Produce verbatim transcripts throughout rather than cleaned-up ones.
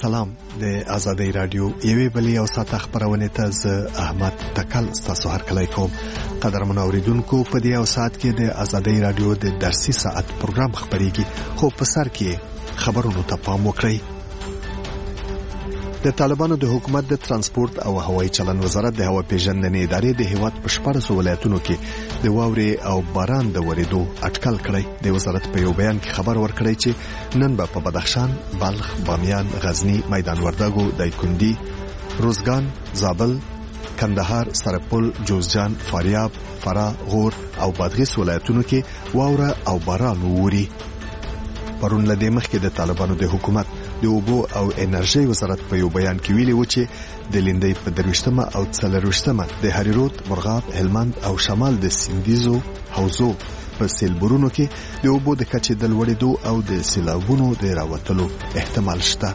سلام. د آزادۍ رادیو یوې بلې او ساته خبرونه ته ز احمد تکل تاسو هر کله کوم قدرمن اوریدونکو په دې او سات کې د آزادۍ رادیو د درسي ساعت پروګرام خبريږي. خو په سر کې خبرونو ته پام وکړئ. د طالبانو د حکومت د ترانسپورت او هوایي چلن وزارت د هوا پیژندنې ادارې د هیواد په شپږ ولایتونو کې د واورې او باران د ورېدو اټکل کړی. د وزارت په یو بیان کې خبر ورکړی چې نن به په بدخشان، بلخ، بامیان، غزنی، میدان وردګو، دایکنډي، روزګان، زابل، کندهار، سرپل، جوزجان، فاریاب، فراه، غور او بادغیس ولایتونو کې واوره او باران ووري. پرون لدې مخکې د طالبانو د حکومت د اوبو او انرژي وزارت په یو بیان کې ویلي و چې د لیندۍ په درويشتمه او څلرويشتمه د هریرود، مرغاب، هلمند او شمال د سیندیزو حوزو په سیلبورونو کې د اوبو د کچې د لوړېدو او د سیلابونو د راوتلو احتمال شته.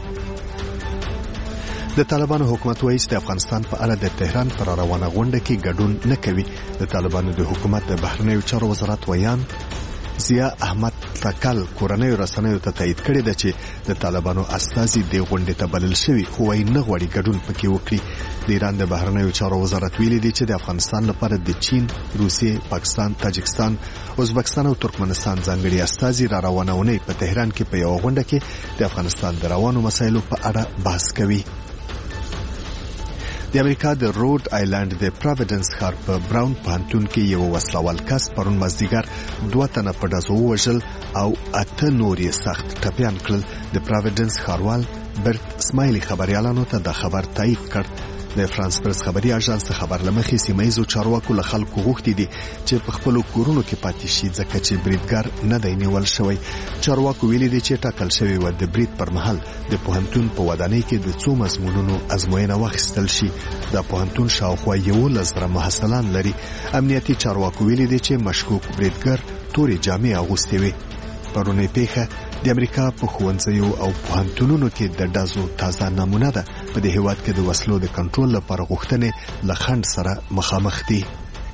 د طالبانو حکومت وایي چې د افغانستان په اړه د تهران پر روانه غونډه کې ګډون نه کوي. د طالبانو د حکومت د بهرنیو چارو وزارت ویان ضیا احمد تکل کورنۍ رسنیو ته تایید کړی دی چې د طالبانو استازي د غونډې ته بلل شوی خو یې نه غواړي ګډون پکې وکړي. د ایران د بهرنیو چارو وزارت ویلي دی چې د افغانستان لپاره د چین، روسیې، پاکستان، تاجکستان، ازبکستان او ترکمنستان ځانګړي استازي را روانونه په تهران کې په یو غونډه کې د افغانستان د روانو مسایلو په اړه بحث کوي. د امریکا د روډ آیلند د پرویډنس ښار په براون پوهنتون کې یو وسلوال کس پرون مازدیګر دوه تنه په ډزو وژل او اته نور یې سخت ټپیان کړل. د پرویډنس ښاروال برت اسماعیلی خبريالانو ته د خبر تایید کړ. د فرانس پرس خبري اژانس خبر لمخې سیمایزو چارواکو له خلکو غوښتي دي چې په خپل کورونو کې پاتې شي ځکه چې بریدګر نه دی نیول شوی. چارواکو ویلي دي چې ټاکل شوی و د برید پر مهال د پوهنتون په ودانۍ کې د څو مضمونونو ازموینه واخیستل شي. د پوهنتون شاوخوا یو لزر محصلان لري. امنیتي چارواکو ویلي دي چې مشکوک بریدګر تورې جامې اغوستې وي. پرونی پیښه د امریکا په ښوونځیو او پوهنتونونو کې د ډزو تازه نمونه ده. په دې هیواد کې د وسلو د کنټرول لپاره غوښتنې له خنډ سره مخامخ دي.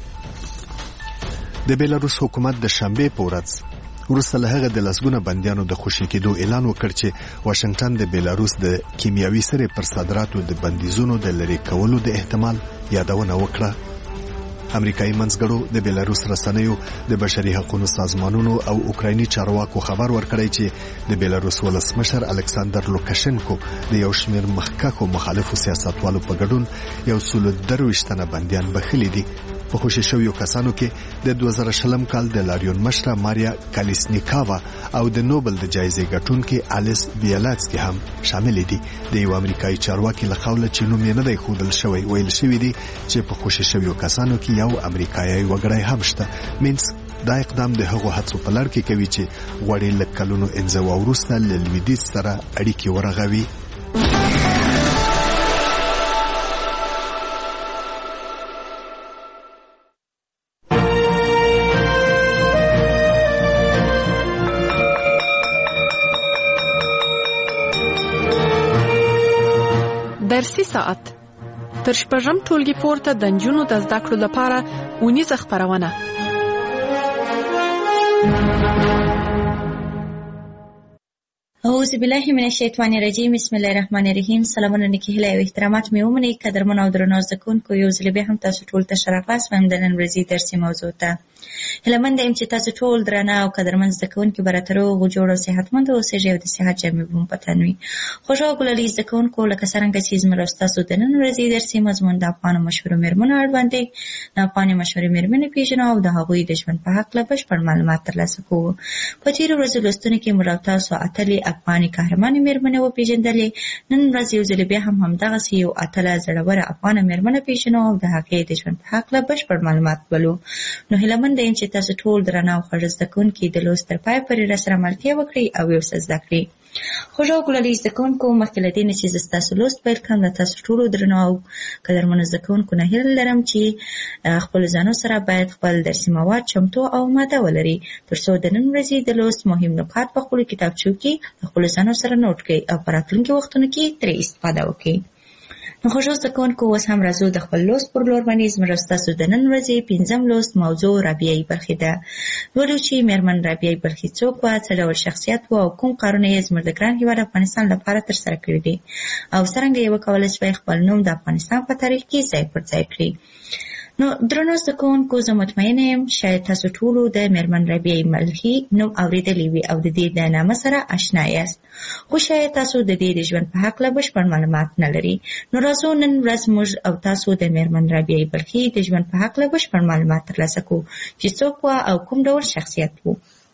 د بیلاروس حکومت د شنبه په ورځ وروسته له هغه د لسګونه بندیانو د خوشي کېدو اعلان وکړ چې واشنگټن د بیلاروس د کیمیاوي سرې پر صادراتو د بندیزونو د لری کولو د احتمال یادونه وکړه. امریکایي منځګړو د بیلاروس رسنیو د بشري حقوقو سازمانونو او اوکرایني چارواکو خبر ورکړی چې د بیلاروس ولسمشر الکساندر لوکاشنکو د یو شمېر مخکښو مخالفو سیاستوالو په ګډون یو سل درویشت تنه بندیان بخښلي دي. په خوشي شویو کسانو کې د دوه زره شلم کال د لاریون مشره ماریا کالیسنیکاوا او د نوبل د جایزې ګټونکي الیس بیالاڅکی هم شامل دي. د یو امریکایي چارواکي له قوله چې نوم یې نه دی ښودل شوی ویل شوی دی چې په خوشي شویو کسانو کې یو امریکایي وګړی هم شته. مینسک دا اقدام د هغو هڅو په لړ کې کوي چې غواړي له کلونو انزوا وروسته له لویدیځ سره اړیکې ورغوي. درسي ساعت تر شپږم ټولګي پورته د نجونو د زده کړو لپاره اونیزه خپرونه. اعوذ بالله من الشیطان الرجیم. بسم الله الرحمن الرحیم. سلامونه نیکی هیله او احترامات مې ومنئ. قدرمن او درنو زده کوونکو، یو ځل بیا هم تاسو ټول ته ښه راغلاست وایم د نن ورځې درسي موضوع ته. هیلهمنده یم چې تاسو ټول درانه او قدرمن زده کوونکي به راته روغ جوړ او صحتمند اوسئ او د صحت جامې به مو په تن وي. خوږو ګلالي زده کوونکو، لکه څرنګه چې زموږ ستاسو د نن ورځې درسي مضمون د افغانو مشهورو مېرمنو اړوند دی. د افغاني مشهورې مېرمنې پیژنو او د هغوی د ژوند په هکله بشپړ معلومات ترلاسه کوو. په تېرو ورځو لوستنو کې موږ او تاسو اتلې افغاني قهرمانې مېرمنې وپېژندلې. نن ورځ یو ځل بیا هم همدغسې یو اتله زړوره افغانه مېرمنه پیژنو او د هغې د ژوند په هکله بشپړ معلومات ولو. نو هیلهمنده یم چې تاسو ټول درانه او خوږ زده کوونکي د لوست تر پایه پورې راسره ملتیا وکړئ او یو څه زده کړئ. خوږو ګلالي زده کوونکو، مخکې له دې نه چې زه ستاسو لوست پیل کړم، له تاسو ټولو درنو او قدرمنو زده کوونکو نه هیله لرم چې خپلو ځانو سره باید خپل درسي مواد چمتو او اماده ولرئ، تر څو د نن ورځې د لوست مهم نکات په خپلو کتابچو کې د خپلو ځانو سره نوټ کړئ او په راتلونکي وختونو کې ترې استفاده وکړئ. نو خوږو زده کوونکو اوس هم راځو د خپل لوست پر لور باندې زموږ ستاسو د نن ورځې پنځم لوست موضوع رابعه بلخي ده. ولو چې میرمن رابعه بلخي څوک وه، څه ډول شخصیت وه او کوم کارونه یې زموږ د ګران هېواد افغانستان لپاره ترسره کړي دي او څرنګه یې وکولی شوی خپل نوم د افغانستان په تاریخ کې ځای پر ځای کړي. نو درنو زده کوونکو زه مطمئنه یم شاید تاسو ټولو د میرمن رابعه بلخي نوم اورېدلی وي او د دې د نامه سره اشنا یاست، خو شاید تاسو د دې د ژوند په هکله بشپړ معلومات نه لرئ. نو راځو نن ورځ موږ او تاسو د میرمن رابعه بلخي د ژوند په هکله بشپړ معلومات ترلاسه کړو چې څوک وه او کوم ډول شخصیت و.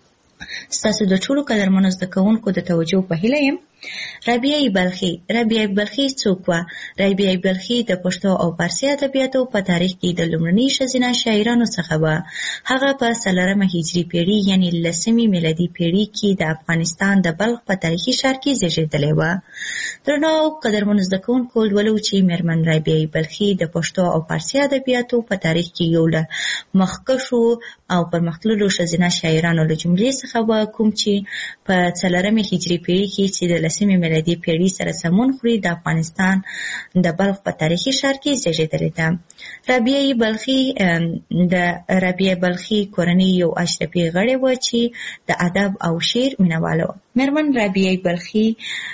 ستاسو د ټولو قدرمنو زده کوونکو د توجه په هیله یم. رابعه بلخي رابعه بلخي څوک وه؟ رابعه بلخي د پښتو او فارسي ادبیاتو په تاریخ کې د لومړني ښځینه شاعرانو څخه وه. هغه په څلورمه هجري پیړۍ یعنې لسمې میلادي پیړۍ کې د افغانستان د بلخ په تاریخي ښار کې زیږېدلې وه. درنو قدرمنو زده کوونکو لولو چې میرمن رابعه بلخي د پښتو او فارسي ادبیاتو په تاریخ کې یو له مخکښو او پرمختللو ښځینه شاعرانو له جملې څخه وه، کوم چې په څلورمې هجري پیړۍ کې چې د لسمې میلادي پیړۍ سره سمون خوري د افغانستان د بلخ په تاریخي ښار کې زیږېدلې ده. رابعه بلخي د رابعه بلخي کورنۍ یو اشرفي غړې وه چې د ادب او شعر مینهواله وه. میرمن رابعه بلخي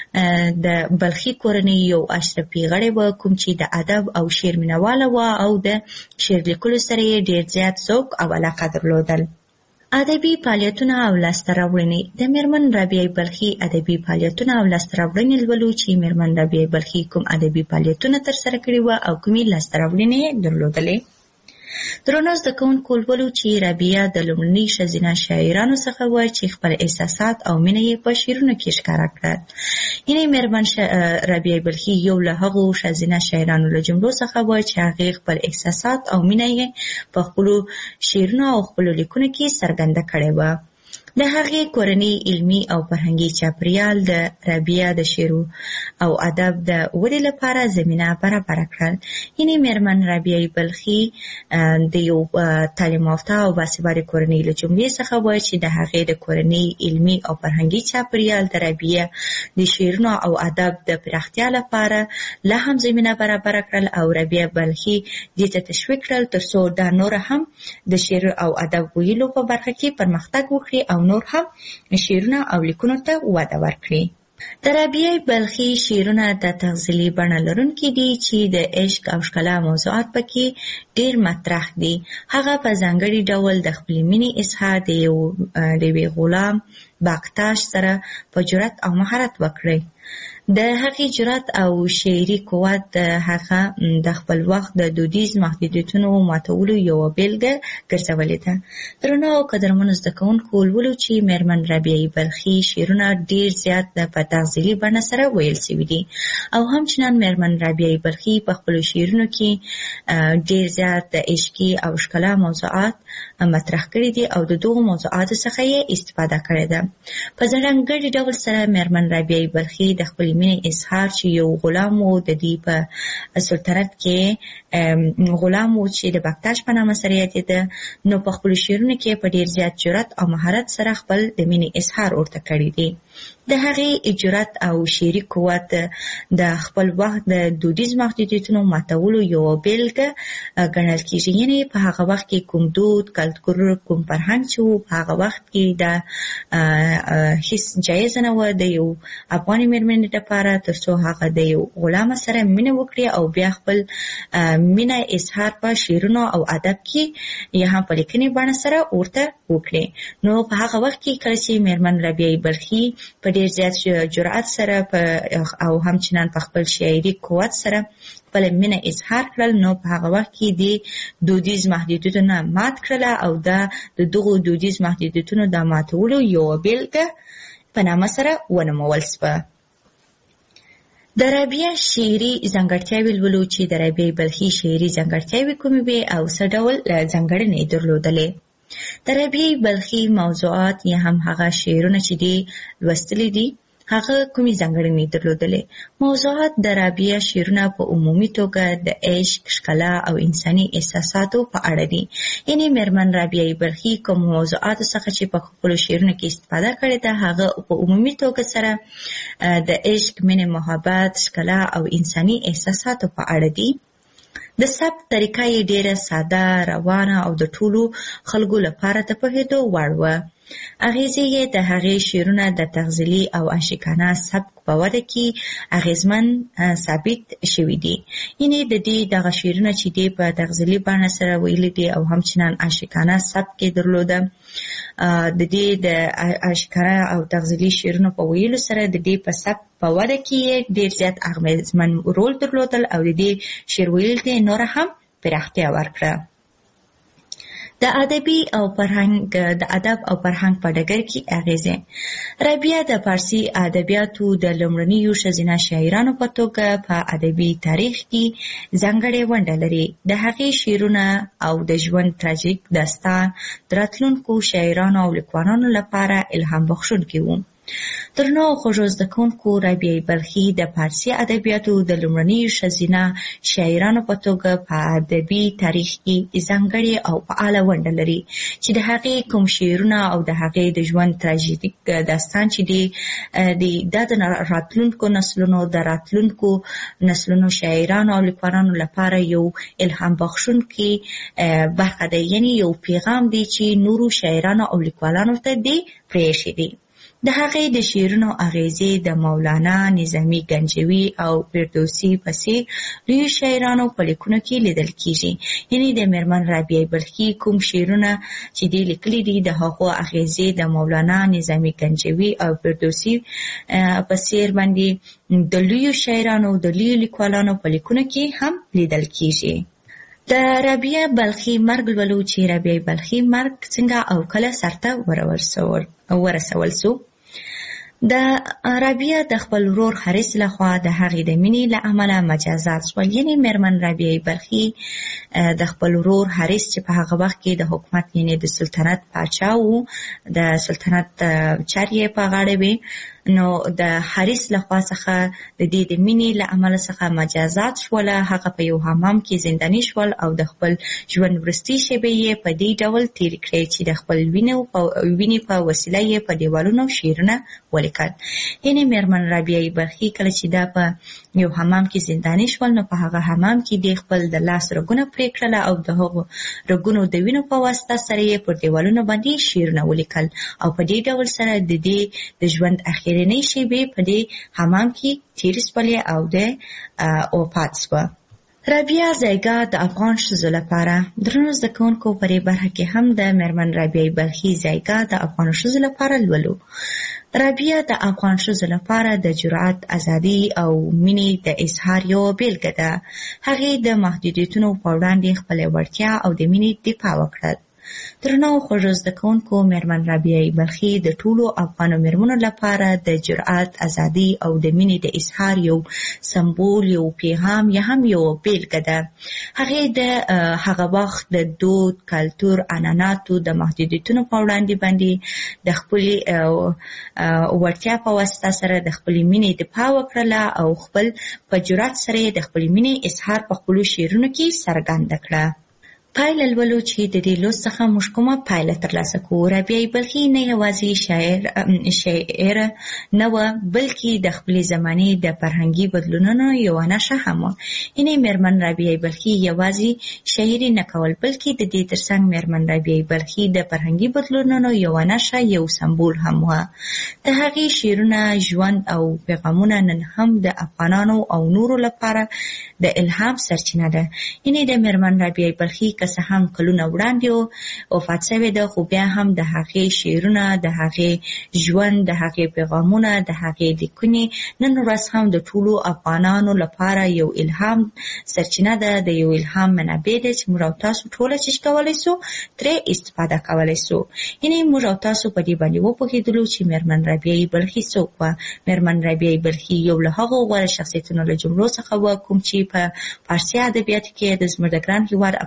د بلخي کورنۍ یو اشرفي غړې وه کوم چې د ادب او شعر مینهواله وه او د شعر لیکلو سره یې ډېر زیات ذوق او علاقه درلودل. ادبي فعالیتونه او لاسته راوړنې د میرمن رابعه بلخي ادبي فعالیتونه او لاسته راوړنې لولو چې میرمن رابعه بلخي کوم ادبي فعالیتونه ترسره کړي وه او کومې لاسته راوړنې یې درلودلې. درنو زده کوونکو لولو چې رابعه د لومړني ښځینه شاعرانو څخه وه چې خپل احساسات او مینه یې په شعرونو کې ښکاره کړل. یعنې میرمن رابعه بلخي یو له هغو ښځینه شاعرانو له جملو څخه وه چې هغې خپل احساسات او مینه یې په خپلو شعرونو او خپلو لیکنو کې څرګنده کړې وه. د هغې کورنۍ علمي او فرهنګي چاپریال د رابعه د شعر او ادب د ودې لپاره زمینه برابره کړل. یعنې میرمن رابعه بلخي د یو تعلیم یافته او باسواده کورنۍ له جملې څخه وه چې د هغې د کورنۍ علمي او فرهنګي چاپریال د رابعه د شعرونو او ادب د پراختیا لپاره لا هم زمینه برابره کړل او رابعه بلخي دې ته تشویق کړل تر څو دا نور هم د شعر او ادب ویلو په برخه کې پرمختګ وکړي او نور هم شعرونه او لیکنو ته وده ورکړي. د رابعه بلخي شعرونه د تغزلي بڼه لرونکي دي چې د عشق او ښکلا موضوعات پکې ډېر مطرح دي. هغه په ځانګړي ډول د خپلې مینې اظهار د یوې غلام باقتاش سره په جرأت او مهارت وکړي. د هغې جرأت او شعري قوت د هغه د خپل وخت د دودیز محدودیتونو ماتولو یوه بیلګه ګرځولې ده. درنو قدرمنو زده کوونکو لولو چې میرمن رابعه بلخي شعرونه ډېر زیات په تغزلي بڼه سره ویل سوي دي او همچنان میرمن رابعه بلخي په خپلو شعرونو کې ډېر زیات د عشقي او ښکلا موضوعات مطرح کړي دي او د دغو موضوعاتو څخه یې استفاده کړې ده. په ځانګړي ډول سره میرمن رابعه بلخي د خپلې مینې اظهار چې یو غلام و د دې په سلطنت کې غلام و چې د باقتاش په نامه سره یادېده، نو په خپلو شعرونو کې په ډېر زیات جرأت او مهارت سره خپل د مینې اظهار ورته کړی دی. د هغې جرأت او شعري قوت د خپل وخت د دودیز محدودیتونو ماتولو یوه بیلګه ګڼل کېږي. یعنې په هغه وخت کې کوم دود کلتور کوم فرهنګ چې و په هغه وخت کې دا هیڅ جایزه نه وه د یو افغاني مېرمنې لپاره تر څو هغه د یو غلامه سره مینه وکړي او بیا خپل مینه اظهار په شعرونو او ادب کې یا هم په لیکنې بڼه سره ورته وکړي. نو په هغه وخت کې کله چې میرمن رابعه بلخي په ډېر زیات جرأت سره او همچنان په خپل شاعري قوت سره خپل مینه اظهار کړل، نو په هغه وخت کې د دودیز محدودیتونه مات کړله او دا د دغو دودیز محدودیتونو د ماتولو یوه بیلګه په نامه سره ونومول شوه. د رابعه شعري ځانګړتیاوې لولو چې د رابعه بلخي شعري ځانګړتیاوې کومې وې او څه ډول ځانګړنې یې درلودلې. د رابعه بلخي موضوعات یا هم هغه شعرونه چې دي لوستلي دي هغه کومې ځانګړنې درلودلې؟ موضوعات د رابعه شعرونه په عمومي توګه د عشق، ښکلا او انساني احساساتو په اړه دي. یعنې میرمن رابعه بلخي کوم موضوعاتو څخه چې په خپلو شعرونو کې استفاده کړې ده هغه په عمومي توګه سره د عشق، مینې، محبت، ښکلا او انساني احساساتو په اړه دي. د ثبت طریقه یې ډېره ساده، روانه او د ټولو خلکو لپاره د پوهېدو وړ وه. اغیزې یې د هغې شعرونه د تغزلي او عاشقانه سبک په وده کې اغیزمن ثابت شوي دي. یعنې د دې دغه شعرونه چې دی په تغزلي بڼه سره ویلي دي او همچنان عاشقانه سبک یې درلوده. د دې د عاشقانه او تغزلي شعرونو په ویلو سره د دې په سبک په وده کې ډېر زیات اغیزمن رول درلودل او د دې شعر ویل ته نوره هم پراختیا ورکړه. د ادبي او فرهنګ د ادب او فرهنګ په ډګر کې اغیزې. رابعه د فارسي ادبیاتو د لومړنیو ښځینه شاعرانو په توګه په ادبي تاریخ کې ځانګړې ونډه لري. د هغې شعرونه او د ژوند تراژیک داستان د راتلونکو شاعرانو او لیکوالانو لپاره الهام بخښونکي وو. درنو خوږو زده کوونکو، رابعه بلخي د فارسي ادبیاتو د لومړنیو ښځینه شاعرانو په توګه په ادبي تاریخ کې ځانګړې او فعاله ونډه لري چې د هغې کوم شعرونه او د هغې د ژوند تراژیک داستان چې دی دا د راتلونکو نسلونو د راتلونکو نسلونو شاعرانو او لیکوالانو لپاره یو الهام بخښونکی برخه ده. یعنې یو پیغام دی چې نورو شاعرانو او لیکوالانو ته دی پرېښی دی. د هغې د شعرونو اغیزې د مولانا، نظامي گنجوي او فردوسي په څېر لویو شاعرانو په لیکنو کې لیدل کېږي. یعنې د میرمن رابعه بلخي کوم شعرونه چې دی لیکلي دي د هغو اغیزې د مولانا، نظامي گنجوي او فردوسي په څېر باندې د لویو شاعرانو د لویو لیکوالانو په لیکنو کې هم لیدل کېږي. د رابعه بلخي مرګ لولو چې رابعه بلخي مرګ څنګه او کله سرته ورسول سو. د رابعه د خپل ورور حارث لخوا د هغې د مینې له امله مجازات شول. یعنې میرمن رابعه بلخي د خپل ورور حارث چې په هغه وخت کې د حکومت یعنې د سلطنت پاچا و، د سلطنت چارې یې په غاړه وې، نو د حارث لخوا څخه د دې د مینې له امله څخه مجازات شول. هغه په یو حمام کې زنداني شول او د خپل ژوند وروستۍ شېبې یې په دې ډول تېرې کړې چې د خپل وینې په وسیله یې په دیوالونو شعرونه ولیکل. یعنې میرمن رابعه بلخي کله چې دا په یو حمام کې زنداني شول نو په هغه حمام کې د خپل د لاس رګونه پرې کړله او د هغو رګونو د وینو په واسطه سره یې پر دیوالونو باندې شعرونه ولیکل او په دې ډول سره د دې د ژوند اخرنۍ شېبې په دې حمام کې تېرې شولې او د وفات شوه. رابعه ځایګه د افغان ښځو لپاره. درنو زده کوونکو، په دې برخه کې هم د میرمن رابعه بلخي ځایګه د افغان ښځو لپاره لولو. رابعه د افغان ښځو لپاره د جرأت، ازادي او مینې د اظهار یوه بیلګه ده. هغې د محدودیتونو په وړاندې خپله وړتیا او د مینې دفاع وکړل. درنو خوږو زده کوونکو، میرمن رابعه بلخي د ټولو افغانو میرمنو لپاره د جرأت، ازادي او د مینې د اظهار یو سمبول، یو پیغام یا هم یو بیلګه ده. هغې د هغه وخت د دود، کلتور، عنعناتو د محدودیتونو په وړاندې باندې د خپلې وړتیا په واسطه سره د خپلې مینې دفاع وکړله او خپل په جرأت سره د خپلې مینې اظهار په خپلو شعرونو کې څرګنده کړه. پایله لولو چې د دې لوست څخه موږ کومه پایله ترلاسه کوو. رابعه بلخي نه یوازې شاعر شاعر نه وه، بلکې د خپلې زمانې د فرهنګي بدلونونو یوه نښه هم وه. یعنې میرمن رابعه بلخي یوازې شاعري نه کول، بلکې د دې ترڅنګ میرمن رابعه بلخي د فرهنګي بدلونونو یوه نښه، یو سمبول هم وه. د هغې شعرونه، ژوند او پیغامونه نن هم د افغانانو او نورو لپاره د الهام سرچینه ده. یعنې د میرمن رابعه بلخي که څه هم کلونه وړاندې وفات شوې ده، خو بیا هم د هغې شعرونه، د هغې ژوند، د هغې پیغامونه، د هغې لیکنې نن ورځ هم د ټولو افغانانو لپاره یو الهام سرچینه ده، د یو الهام منابع ده چې موږ او تاسو ټوله چې کولی سو ترې استفاده کولی سو. یعنې موږ او تاسو په دې باندې وپوهېدلو چې میرمن رابعه بلخي څوک وه. میرمن رابعه بلخي یو له هغو غوره شخصیتونو له جملو څخه وه کوم چې په فارسي ادبیاتو کې د زموږ د ګران هېواد افغانستان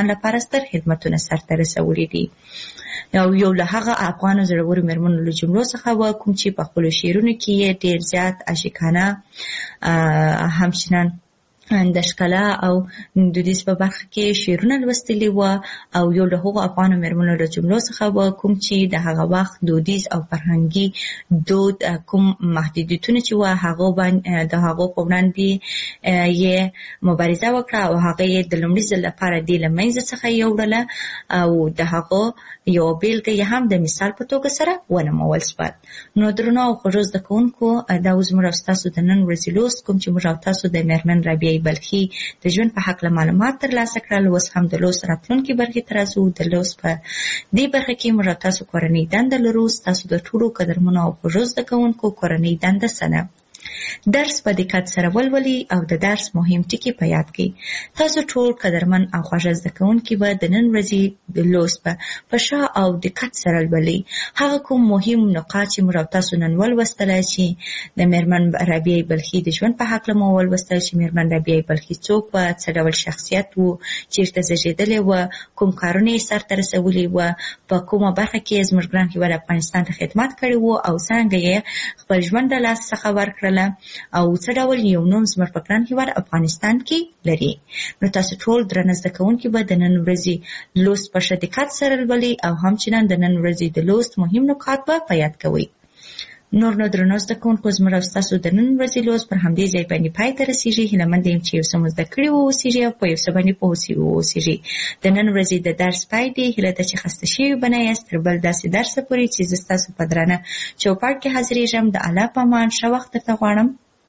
افغانستان لپاره ستر خدمتونه سرته رسولي دي. او یو له هغه افغان زړورو مېرمنو له جملو څخه و کوم چې په خپلو شعرونو کې یې ډېر زیات عاشقانه همچنان د ښکلا او دودیز په برخه کې شعرونه لوستلي وو او یو له هغو افغانو مېرمنو له جملو څخه و کوم چې د هغه وخت دودیز او فرهنګي دود کوم محدودیتونه چې وو هغه باندې د هغو په وړاندې یې مبارزه وکړه او هغه یې د لومړي ځل لپاره دې له منځه څخه یوړله او د هغه یو بیلګه یې هم د مثال په توګه سره ونمول شوه. نو درنو او خوږو زده کوونکو دا اوس موږ ستاسو د نن ورځې لوست کوم چې موږ او تاسو د مېرمن رابعې بلخي د ژوند په هکله معلومات ترلاسه کړل. اوس هم د لوست راتلونکي برخې ته راځو. د لوست په دې برخه کې موږ تاسو کورنۍ دنده لرو. ستاسو د ټولو قدرمنو او خوږو زده کوونکو کورنۍ دنده څه ده؟ درس په دقت سره ولولئ او د درس مهم ټکي په یاد کړئ. تاسو ټول قدرمن او خوږ زده کوونکي به د نن ورځې د لوست په ښه او دقت سره ولولئ. هغه کوم مهم نقاط چې موږ تاسو نن ولوستل چې د مېرمن رابعې بلخي د ژوند په هکله مو ولوستل چې مېرمن رابعې بلخي څوک وه، څه ډول شخصیت و، چیرته زیږېدلې وه، کوم کارونه یې سرته رسولي وه، په کومه برخه کې زموږ ګران هېواد افغانستان ته خدمت کړی و او څرنګه یې خپل ژوند د لاس څخه ورکړله او څه ډول یو نوم زموږ په ګران هېواد افغانستان کې لري. نو تاسو ټول درنه زده کوونکي به د نن ورځې لوست په ښه دقت سره لولئ او همچنان د نن ورځې د لوست مهم نکات به په یاد کوئ. نور نو درنو زده کوونکو زموږ او ستاسو د نن ورځې لوست پر همدې ځای باندې پای ته رسېږي. هیله یم چې یو څه مو زده کړي واوسېږي او په یو څه باندې پوه شوي واوسېږي. د نن ورځې د درس پای دی. هیله ده چې خسته شوي به نه یاست. تر بل داسې درسه پورې چې زه ستاسو په درانه چوپړ کې حاضرېږم. د الله په امان ښه وخت درته غواړم.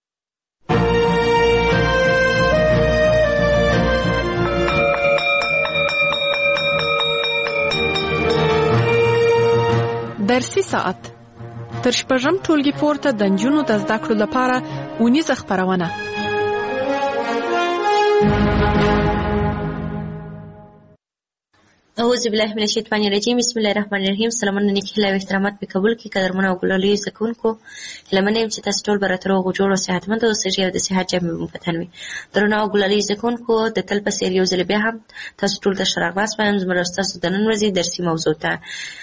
درسي ساعت تر شپږم ټولګي پورته د نجونو د زده کړو لپاره اونیزه خپرونه. اعوذ بالله من الشیطان الرجیم. بسم الله الرحمن الرحیم. سلامونه نیک هیله او احترامات په قبول کې قدرمنو او ګلالي زده کوونکو. هیله منم چې تاسو ټول به راته روغ جوړ او صحتمند اوسئ او د صحت جامې مو په تن وي. درنو او ګلالي زده کوونکو د تل په څېر یو ځل بیا هم تاسو ټول ته ښه راغلاست وایم زموږ ستاسو د نن ورځې درسي موضوع ته.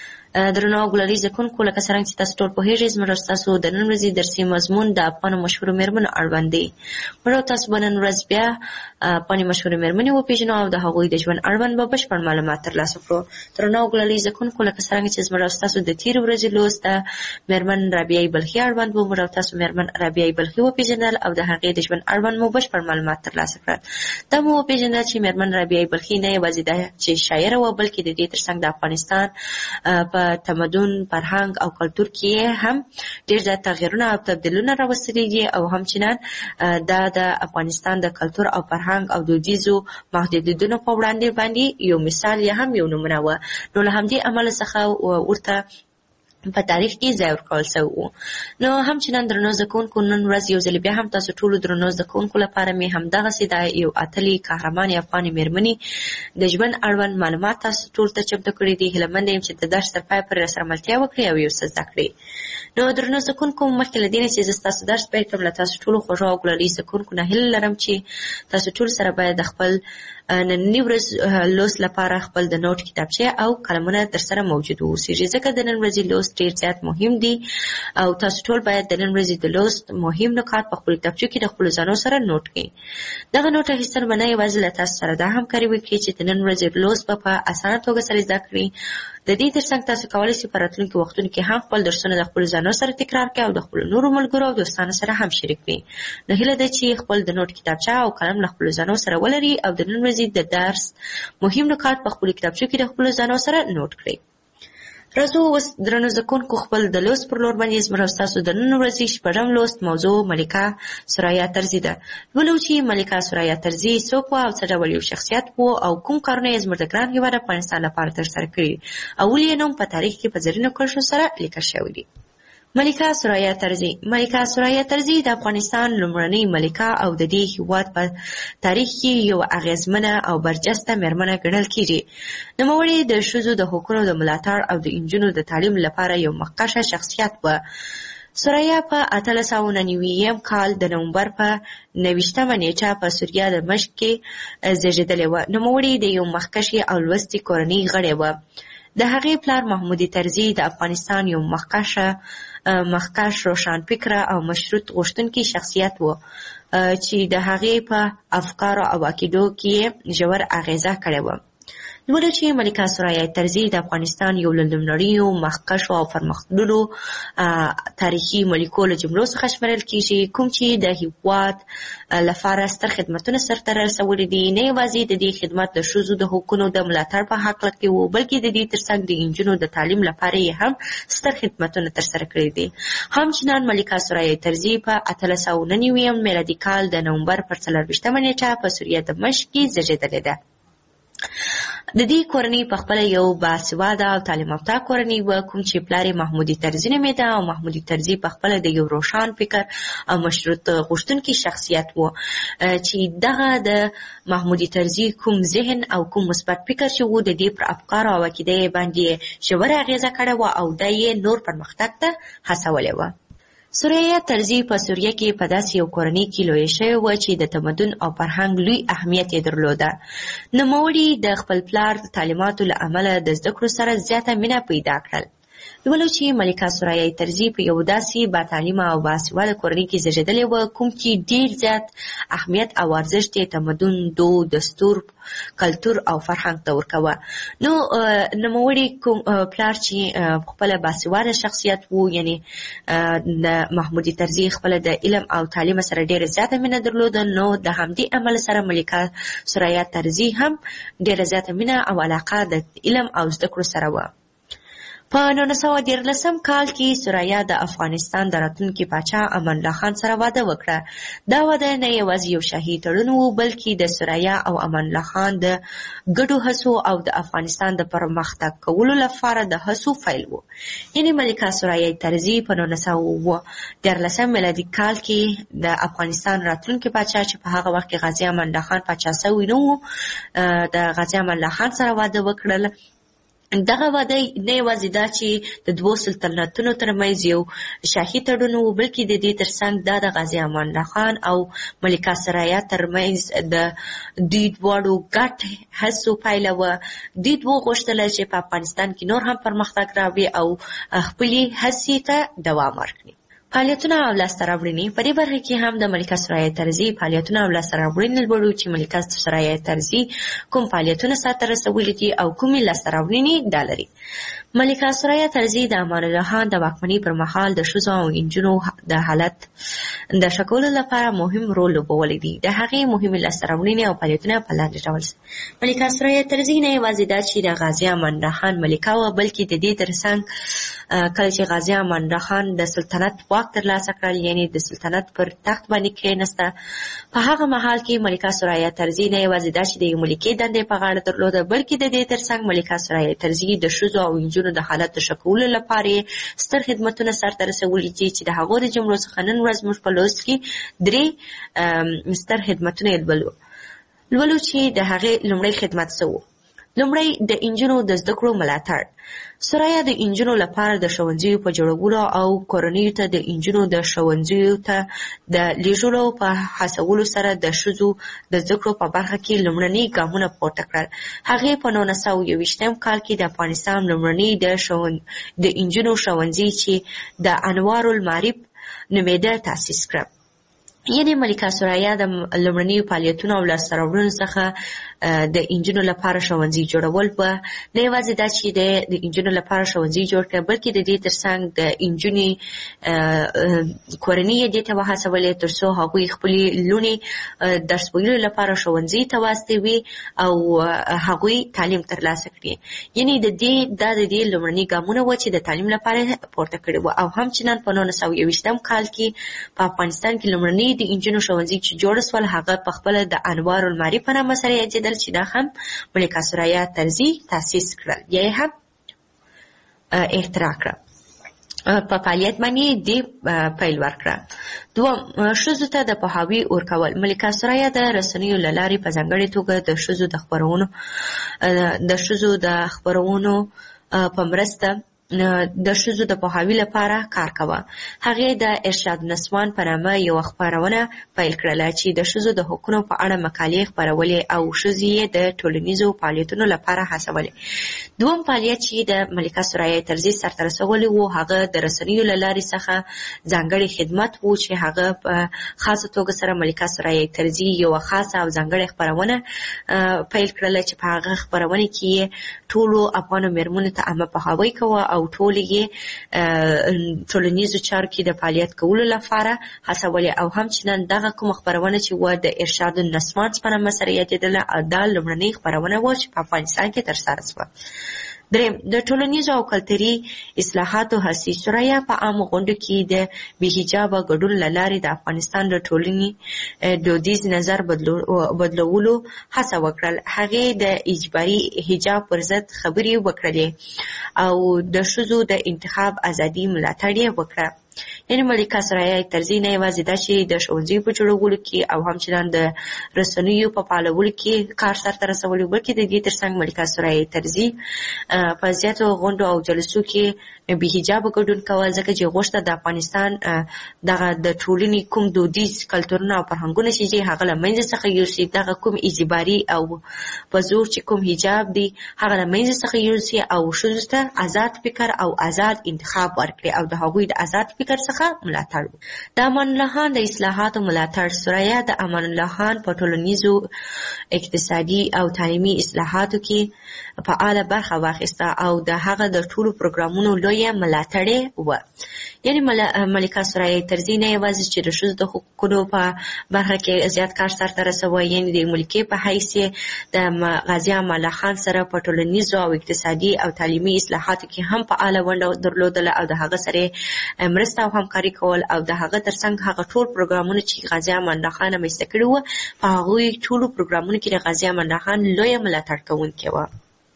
درنو او ګلالي زده کوونکو لکه څرنګه چې تاسو ټول پوهېږئ زموږ ستاسو د نن ورځې درسي مضمون د افغانو مشهورو مېرمنو اړوند دی. موږ تاسو به نن ورځ بیا افغاني مشهورې مېرمنې وپېژنو او د هغوی د ژوند اړوند به بشپړ معلومات ترلاسه کړو. درنو او ګلالي زده کوونکو لکه څرنګه چې زموږ ستاسو د تېرې ورځې لوست د مېرمن رابعې بلخي اړوند و. موږ تاسو مېرمن رابعې بلخي وپېژندل او د هغې د ژوند اړوند مو بشپړ معلومات ترلاسه کړل. دا مو وپېژندل چې مېرمن رابعې بلخي نه یوازې دا چې شاعره وه بلکې د دې ترڅنګ د افغانستان په تمدن فرهنګ او کلتور کې هم ډېر زیات تغییرونه او تبدیلونه راوستلي دي او همچنان دا د افغانستان د کلتور او فرهنګ او دودیزو محدودیتونو په وړاندې باندې یو مثال یا هم یو نمونه وه. نو له همدې امله څخه ورته په تاریخ کې ځای ورکول شوی و. نو همچنان درنو زده کوونکو نن ورځ یو ځل بیا هم تاسو ټولو درنو زده کوونکو لپاره مې همدغسې دا یو اتلې قهرمانې افغانې مېرمنې د ژوند اړوند معلومات تاسو ټول ته چمتو کړي دي. هیله منده یم چې د درس تر پایه پورې راسره ملتیا وکړئ او یو څه زده کړئ. نو درنو زده کوونکو مخکې له دې نه چې زه ستاسو درس پیل کړم له تاسو ټولو خوږو او ګلالي زده کوونکو نه هیله لرم چې تاسو ټول سره باید د خپل ننني ورځ لوست لپاره خپل د نوټ کتابچه او قلمونه در سره موجود واوسېږي ځکه د نن ورځې لوست ډېر زیات مهم دي او تاسو ټول باید د نن ورځې د لوست مهم نکات په خپلو کتابچو کې د خپلو ځانو سره نوټ کړئ. دغه نوټ اخیستل به نه یوازې له تاسو سره دا همکاري وکړي چې د نن ورځې لوست به په اسانه توګه سره زده کړئ. د دې ترڅنګ تاسو کولی شئ په راتلونکي وختونو کې هم خپل درسونه د خپلو ځانو سره تکرار کړئ او د خپلو نورو ملګرو او دوستانو سره هم شریک کړئ. نو هیله ده چې خپل د نوټ کتابچه او قلم له خپلو ځانو سره ولرئ او د نن ورځې د درس مهم نکات په خپلو کتابچو کې د خپلو ځانو سره نوټ کړئ. راځو اوس درنو زده کوونکو خپل د لوست پر لور باندې زموږ ستاسو د نن ورځې شپږم لوست موضوع ملکه ثریا طرزي ده. ولو چې ملکه ثریا طرزي څوک وه او څه ډول یو شخصیت و او کوم کارونه یې زموږ د ګران هېواد افغانستان لپاره ترسره کړي او ولې یې نوم په تاریخ کې په زرینو کرښو سره لیکل شوی دی. ملکه ثریا طرزي. ملکه ثریا طرزي د افغانستان لومړنۍ ملکه او د دې هېواد په تاریخ کې یو اغېزمنه او برجسته مېرمنه ګڼل کېږي. نوموړې د ښځو د حقونو د ملاتړ او د نجونو د تعلیم لپاره یو مخکښه شخصیت وه. سوریا په اتلس سوه نهه کال د نومبر په نویشتمه نیټه په سوریه د دمشق کې زیږېدلې وه. نوموړې د یو مخکښې او لوستې کورنۍ غړې وه. د هغې پلار محمودي طرزي د افغانستان یو مخکښه مخکښ روښانفکره او مشروط غوښتونکی شخصیت و چې د هغې په افکارو او عقیدو کې ژور اغیزه کړې وه. لولو چې ملکه سوریا طرزي د افغانستان یو له لومړنیو مخکښو او پرمختللو تاریخي ملکو له جملو څخه شمېرل کېږي، کوم چې د هېواد لپاره ستر خدمتونه سرته رسولي دي. نه یوازې د دې خدمت د ښځو د حقونو د ملاتړ په هکله کې و، بلکې د دې ترڅنګ د نجونو د تعلیم لپاره یې هم ستر خدمتونه ترسره کړي دي. همچنان ملکه سوریا طرزي په اتلس سوه نهه میلادي کال د نومبر پر څلرویشتمه نیټه په سوریه د دمشق کې زیږېدلې ده. د دې کورنۍ په خپله یو باسواده او تعلیم یافته کورنۍ وه، کوم چې پلار یې محمودي طرزي نومېده او محمودي طرزي په خپله د یو روښان فکر او مشروط غوښتونکي شخصیت و چې دغه د محمودي طرزي کوم ذهن او کوم مثبت فکر چې و د دې پر افکارو او عقیده یې باندې ژوره اغېزه کړې وه او دا یې نور پرمختګ ته هڅولې وه. سوریا طرزي په سوریه کې په داسې یو کورنۍ کې لویه شوې وه چې د تمدن او فرهنګ لوی اهمیت یې درلوده. نوموړي د خپل پلار د تعلیماتو له امله د زده کړو سره زیاته مینه پیدا کړل. لولو چې ملکه سوریا طرزي په یو داسې باتعلیمه او باسواده کورنۍ کې زیږېدلې وه، کوم چې ډېر زیات اهمیت او ارزښت یې تمدن، دود، دستور، کلتور او فرهنګ ته ورکوه. نو نوموړي کوم پلار چې خپله باسواده شخصیت و، یعنی د محمودي طرزي خپله د علم او تعلیم سره ډېره زیاته مینه درلوده، نو د همدې عمل سره ملکه سوریا طرزي هم ډېره زیاته مینه او علاقه د علم او زده کړو سره وه. په نولس سوه دیارلسم کال کې سوریا د افغانستان د راتلونکي پاچا امان الله خان سره واده وکړه. دا واده نه یوازې یو شاهي تړون و، بلکې د سوریا او امان الله خان د ګډو هڅو او د افغانستان د پرمختګ کولو لپاره د هڅو پیل و. یعنې ملکه سوریا طرزي په نولس سوه دیارلسم میلادي کال کې د افغانستان راتلونکي پاچا چې په هغه وخت کې غازي امان الله خان پاچا سوی نه و، د غازي امان الله خان سره واده وکړل. دغه واده نه یوازې دا چې د دوو سلطنتونو ترمنځ یو شاهي تړون و، بلکې د دې ترڅنګ دا د غازي امان الله خان او ملکه سوریا ترمنځ د دوی دواړو ګډ هڅو پایله وه. دوی دوی غوښتل چې په افغانستان کې نور هم پرمختګ راوړي او خپلې هڅې ته دوام ورکړي. فعالیتونه او لاسته راوړنې په دې برخه کې هم د ملکه سوریا طرزي فعالیتونه او لاسته راوړنې لولو چې ملکه سوریا طرزي کوم فعالیتونه سرته رسولي دي او کومې لاسته راوړنې دا لري. ملکه سوریا طرزي د امان الله خان د واکمنۍ پر مهال د ښځو او نجونو د حالت د ښه کولو لپاره مهم رول لوبولی دی. د هغې مهمې لاسته راوړنې او فعالیتونه په لاندې ډول ملکه سوریا طرزي نه یوازې دا چې د غازي امان الله خان ملکه وه، بلکې د دې ترڅنګ کله چې غازي امان الله خان د سلطنت واک ترلاسه کړل، یعنې د سلطنت پر تخت باندې کېناسته، په هغه مهال کې ملکه سوریا طرزي نه یوازې دا چې د یو ملکې دندې په غاړه درلوده، بلکې د دې ترڅنګ ملکه سوریا طرزي د ښځو او نجونو د حالت د ښه کولو لپاره ستر خدمتونه سرته رسولي دي چې د هغو د جملو څخه نن ورځ موږ په لوست کې درې ستر خدمتونه یې لولو. لولو چې د هغې لومړی خدمت څه و؟ لومړی د نجونو د زده کړو ملاتړ. سوریا د نجونو لپاره د ښوونځیو په جوړولو او کورنیو ته د نجونو د ښوونځیو ته د لیږلو په هڅولو سره د ښځو د زده کړو په برخه کې لومړني ګامونه پورته کړل. هغې په نولس سوه یوویشتم کال کې د افغانستان لومړني د د نجونو ښوونځي چې د انوار المعارف نومېده تاسیس کړه. یعنې ملکه سوریا د لومړنیو فعالیتونو او لاسته راوړنو څخه د نجونو لپاره ښوونځي جوړول وه. نه یوازې دا چې د نجونو لپاره ښوونځي جوړ کړه، بلکې د دې ترڅنګ د نجونې کورنۍ یې دې ته وهڅولې تر څو هغوی خپلې لوڼې درس ویلو لپاره ښوونځي ته واستوي او هغوی تعلیم ترلاسه کړي. یعنې د دې دا د دې لومړني ګامونه وه چې د تعلیم لپاره پورته کړي وه. او همچنان په نولس سوه یوویشتم کال کې په افغانستان کې لومړني د نجونو ښوونځي چې جوړ سول، هغه په خپله د انوار المعارف په نامه سره یادېدل، چې دا هم ملکه سوریا طرزي تاسیس کړل یا یې هم اختراع کړه. په فعالیت باندې دې پیل ورکړه. دوم، ښځو ته د پوهاوي ورکول. ملکه سوریا د رسنیو له لارې په ځانګړې توګه د ښځو د خپرونو د ښځو د خپرونو په مرسته د ښځو د پوهاوي لپاره کار کوه. هغې د ارشاد نسوان په نامه یوه خپرونه پیل کړله چې د ښځو د حقونو په اړه مقالې خپرولې او ښځې یې د ټولنیزو فعالیتونو لپاره هڅولې. دوم فعالیت چې د ملکه ثریا طرزي سرته رسولی و هغه د رسنیو له لارې څخه ځانګړی خدمت و چې هغه په خاصه توګه سره ملکه ثریا طرزي یوه خاصه او ځانګړې خپرونه پیل کړله چې په هغه خپرونه کې ټولو افغانو مېرمنو ته عامه پوهاوی کوه او ټول یې ټولنیزو چارو کې د فعالیت کولو لپاره هڅولې او همچنان دغه کومه خپرونه چې و د ارشاد النسوان په نامه سره یادېدله دا لومړنۍ خپرونه وه چې په افغانستان کې ترسره شوه. دریم د ټولنیزو او کلتوري اصلاحاتو هڅې. ثریا په عامو غونډو کې د بې حجابه ګډون له لارې د افغانستان د ټولنې دودیز نظر بدلولو هڅه وکړل. هغې د اجباري حجاب پر ضد خبرې وکړلې او د ښځو د انتخاب ازادي ملاتړ یې وکړه. یعنې ملکه ثریا طرزي نه یوازې دا چې د ښوونځیو په جوړولو کې او همچنان د رسنیو په فعالولو کې کار سرته رسولی، بلکې د دې ترڅنګ ملکه ثریا طرزي په زیاتو غونډو او جلسو کې بې حجابه ګډون کوه، ځکه چې غوښته د افغانستان دغه د ټولنې کوم دودیز کلتورونه او فرهنګونه چې دي هغه له منځه څخه یوسي، دغه کوم اجباري او په زور چې کوم حجاب دی هغه له منځه څخه یوسي او ښځو ته آزاد فکر او آزاد انتخاب ورکړي او د هغوی د آزاد فکر څخه ملاتړ. د امان الله خان د اصلاحاتو ملاتړ. ثریا د امان الله خان په ټولنیزو، اقتصادي او تعلیمي اصلاحاتو کې فعاله برخه واخیسته او د هغه د ټولو پروګرامونو لویه ملاتړې وه. یعنې ملکه ثریا طرزي نه یوازې چې د ښځو د حقوقو په برخه کې زیات کار سرته رسوه، یعنې د ملکې په حیث د غازي امان الله خان سره په ټولنیزو او اقتصادي او تعلیمي اصلاحاتو کې هم فعاله ونډه درلودله او د هغه سره مرسته او همکاري کول او د هغه ترڅنګ هغه ټول پروګرامونه چې غازي امان الله خان رامنځته کړي وو په هغوی ټولو پروګرامونو کې د غازي امان الله خان لویه ملاتړ کوونکې وه.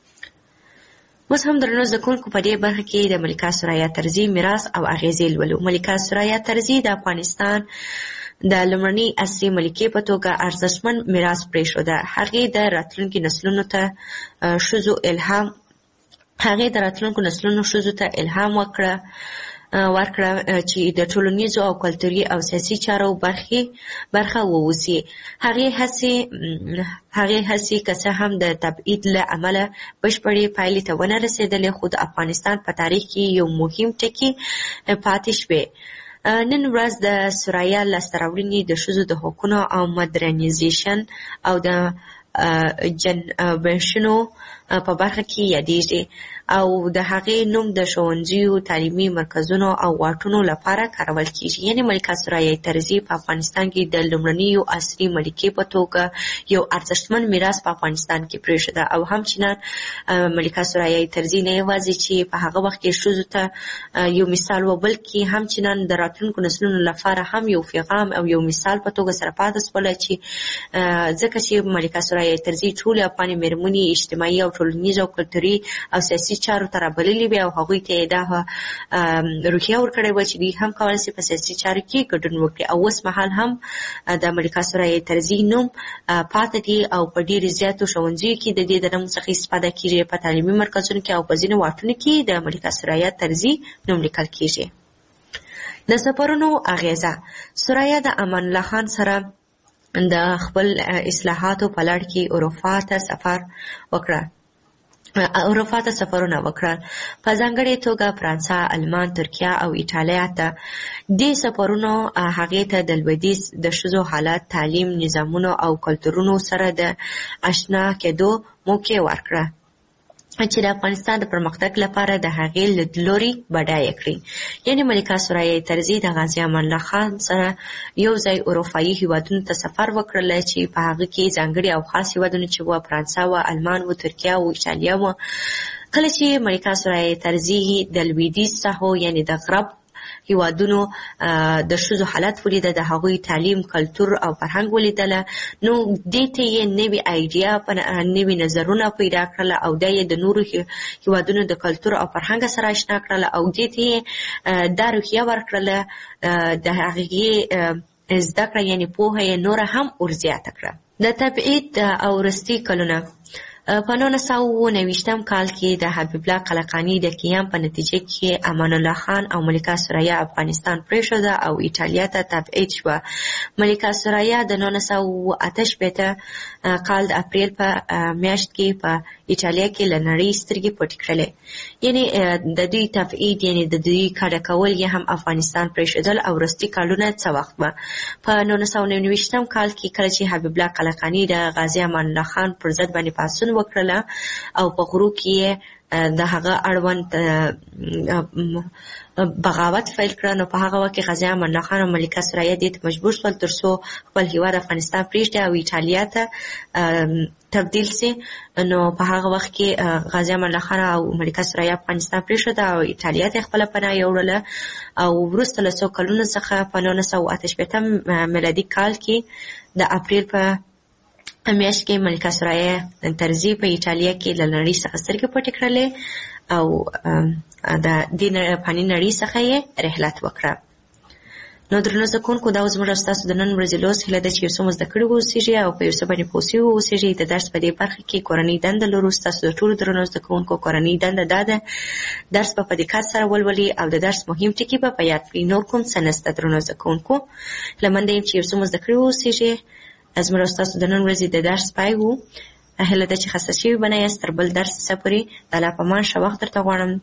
اوس هم درنو زده کوونکو په دې برخه کې د ملکه ثریا طرزي میراث او اغیزې لولو. ملکه ثریا طرزي د افغانستان د لومړنۍ عصري ملکې په توګه ارزښتمن میراث پرېښوده. هغې د راتلونکي نسلونو ته ښځو الهام هغې د راتلونکو نسلونو ښځو ته الهام وکړه ورکړه چې د ټولنیزو او کلتوري او سیاسي چارو برخې برخه ووسي. هغې هڅې هغې هڅې که څه هم د تبعید له امله بشپړې پایلې ته ونه رسېدلې، خو د افغانستان په تاریخ کې یو مهم ټکی پاتې شوې. نن ورځ د ثریا لاسته راوړنې د ښځو د حقونو او مدرنیزیشن او د جنبشونو په برخه کې یادېږي او د هغې نوم د ښوونځیو، تعلیمي مرکزونو او واټونو لپاره کارول کیږي. یعنې ملکه ثریا طرزي په افغانستان کې د لومړنیو عصري ملکې په توګه یو ارزښتمن میراث په افغانستان کې پرېښوده او همچنان ملکه ثریا طرزي نه یوازې چې په هغه وخت کې ښځو ته یو مثال و، بلکې همچنان د راتلونکو نسلونو لپاره هم یو پیغام او یو مثال په توګه سره پاتې شوله، چې ځکه چې ملکه ثریا طرزي ټولې افغاني مېرمنې اجتماعي او ټولنیز او کلتوري او سیاسي چارو ته رابللې وې او هغوی ته یې دا روحیه ورکړې وه چې دوی هم کولی شي په سیاسي چارو کې ګډون وکړي. او اوس مهال هم د ملکه ثریا طرزي نوم پاتې دی او په ډېرې زیاتو ښوونځیو کې د دې د نوم څخه استفاده کېږي، په تعلیمي مرکزونو کې او په ځینو واټونو کې د ملکه ثریا طرزي نوم لیکل کېږي. د سفرونو اغیزه. ثریا د امان الله خان سره د خپل اصلاحاتو په لړ کې اروپا ته سفر وکړه اروپا ته سفرونه وکړل، په ځانګړې توګه فرانسه، المان، ترکیه او ایټالیا ته. دې سفرونو هغې ته د لویدیځ د ښځو حالت، تعلیم، نظامونو او کلتورونو سره د اشنا کېدو موقع ورکړه چې د افغانستان د پرمختګ لپاره د هغې لیدلوري بډایه کړي. یعنې ملکه ثریا طرزي د غازي امان الله خان سره یو ځای اروپایي هیوادونو ته سفر وکړل چې په هغه کې ځانګړي او خاص هیوادونه چې وه فرانسه وه، المان وه، ترکیه وه، ایټالیا وه. کله چې ملکه ثریا طرزي د لویدیځ ساحو یعنې د غرب هیوادونو د ښځو حالت ولیده، د هغوی تعلیم، کلتور او فرهنګ ولیدله، نو دې ته یې نوې آیډیا نوې نظرونه پیدا کړله او دا یې د نورو هیوادونو د کلتور او فرهنګ سره اشنا کړله او دې ته یې دا روحیه ورکړله، د هغې زده کړه یعنې پوهه یې نوره هم ورزیاته کړه. د تبعید او وروستي کلونه. په نولس سوه اوه نوي کال کې د حبیب الله قلقانی د قیام په نتیجه کې امان الله خان او ملکه ثریا افغانستان پرېښوده او ایټالیا ته تبعید شوه. ملکه ثریا د نولس سوه اوه اته شپېته کال د اپریل په میاشت کې په ایټالیا کې له نړۍ سترګې پټې کړلې. یعنې د دوی تبعید یعنې د دوی کډه کول یې هم افغانستان پرېښودل او وروستي کالونه څه وخت به په نولس سوه نهه نوي کال کې کله چې حبیب الله قلقانی د غازي امان الله خان پر ضد باندې پاڅون وکړله او په غرو کې د هغه اړوند بغاوت فیل کړه، نو په هغه وخت کې غازي امان الله خان او ملکه ثریا دې ته مجبور شول تر څو خپل هیواد افغانستان پرېږدي او ایټالیا ته تبدیل سي. نو په هغه وخت کې غازي امان الله خان او ملکه ثریا افغانستان پرېښوده او ایټالیا ته خپله پناه یوړله او وروسته له څو کلونو څخه په نولس سوه اته شپېته میلادي کال کې د اپریل په میاشت کې ملکه ثریا طرزي په ایټالیا کې له نړۍ څخه سترګې پټې کړلې او د دې فاني نړۍ څخه یې رحلت وکړه. نو درنو زده کوونکو، دا زموږ ستاسو د نن ورځې لوست هیله ده چې یو څه مو زده کړي واوسېږي او په یو څه باندې پوه سوي واوسېږي. د درس په دې برخه کې کورنۍ دنده لرو. ستاسو د ټولو درنو زده کوونکو کورنۍ دنده دا ده درس به په دقت سره ولولي او د درس مهم ټکي به په یاد کړي. نور کوم څه نشته درنو زده کوونکو. هیله منده یم چې یو څه مو زده کړي واوسېږي. زموږ ستاسو د نن ورځې د درس پای وو. هیله ده چې خسته شوي به نه یاست. تر بل درس څخه پورې د الله په امان ښه وخت درته غواړم.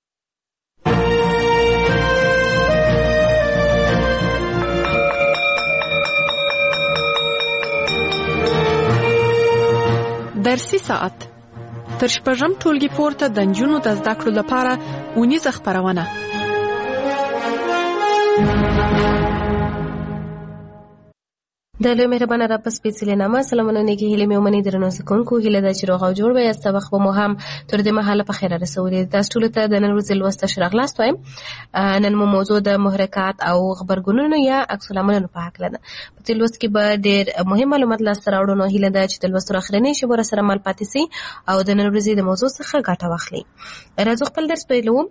درسي ساعت تر شپږم ټولګي پورته د نجونو د زده کړو لپاره اونیزه خپرونه. د لوی مهربانه رب په سپېڅلي نامه سلامونه نیکې هیلې مې ومنئ. درنو زده کوونکو، هیله ده چې روغ او جوړ به یاست. وخت به مو هم تر دې مهاله په خیره رسولي. تاسو ټولو ته د نن ورځې لوست ښه راغلاست وایم. نن مو موضوع د محرکات او غبرګونونو یا عکس العملونو په هکله ده. په دې لوست کې به ډېر مهم معلومات لاسته راوړو. نو هیله ده چې د لوست تر اخرنۍ شېبو راسره مل پاتې سئ او د نن ورځې د موضوع څخه ګټه واخلئ. راځو خپل درس پیلوو.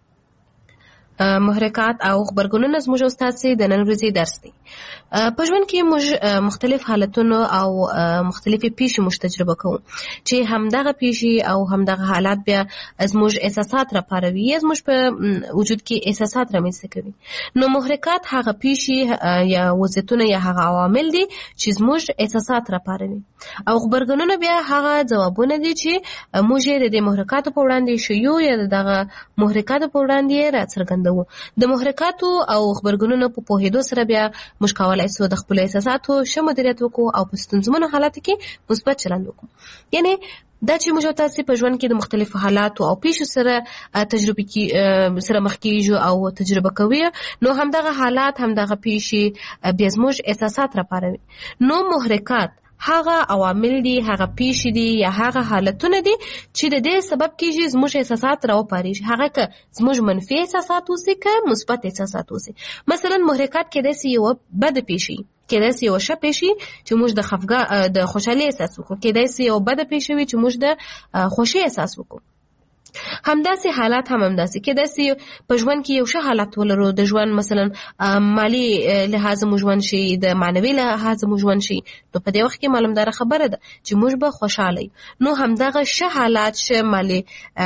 محرکات او غبرګونونه زموږ استاد د نن ورځې درس دی. په ژوند کې موږ مختلف حالتونه او مختلفې پیښې موږ تجربه کوو چې همدغه پیښې او همدغه حالات بیا زموږ احساسات راپاروي یا زموږ په وجود کې احساسات رامنځته کوي. نو محرکات هغه پیښې یا وضعیتونه یا هغه عوامل دي چې زموږ احساسات راپاروي او غبرګونونه بیا هغه ځوابونه دي چې موږ یې د محرکاتو په وړاندې شیو یا دغه محرکاتو په وړاندې راڅرګندوو. د محرکاتو او غبرګونونو په پوهېدو سره بیا موږ کولی شو د خپلو احساساتو ښه مدیریت وکړو او په ستونزمنو حالاتو کې مثبت چلند وکړو. یعنې دا چې موږ تاسې په ژوند کې د مختلفو حالاتو او پیښو سره تجربه کې سره مخ کېږو او تجربه کوي، نو همدغه حالات همدغه پیښې بیا زموږ احساسات راپاروي. نو محرکات هغه عوامل دي، هغه پیښې دي یا هغه حالتونه دي چې د دې سبب کېږي زموږ احساسات راوپارېږي. هغه که زموږ منفي احساسات اوسي که مثبت احساسات اوسي. مثلا محرکات کېدای سي یوه بده پیښې، کېدای سي یوه ښه پیښې چې موږ د خفګان د خوشحالۍ احساس وکړو، کېدای سي یوه بده پیښه وي چې موږ د خوښۍ احساس وکړو. همداسې حالات هم همداسې کېدای سي په ژوند کې یو ښه حالت ولرو، د ژوند مثلا مالي لحاظ مو ژوند شي، د معنوي لحاظ مو ژوند شي، نو په دې وخت کې معلومداره خبره ده چې موږ به خوشحاله یو. نو همدغه ښه حالات، ښه مالي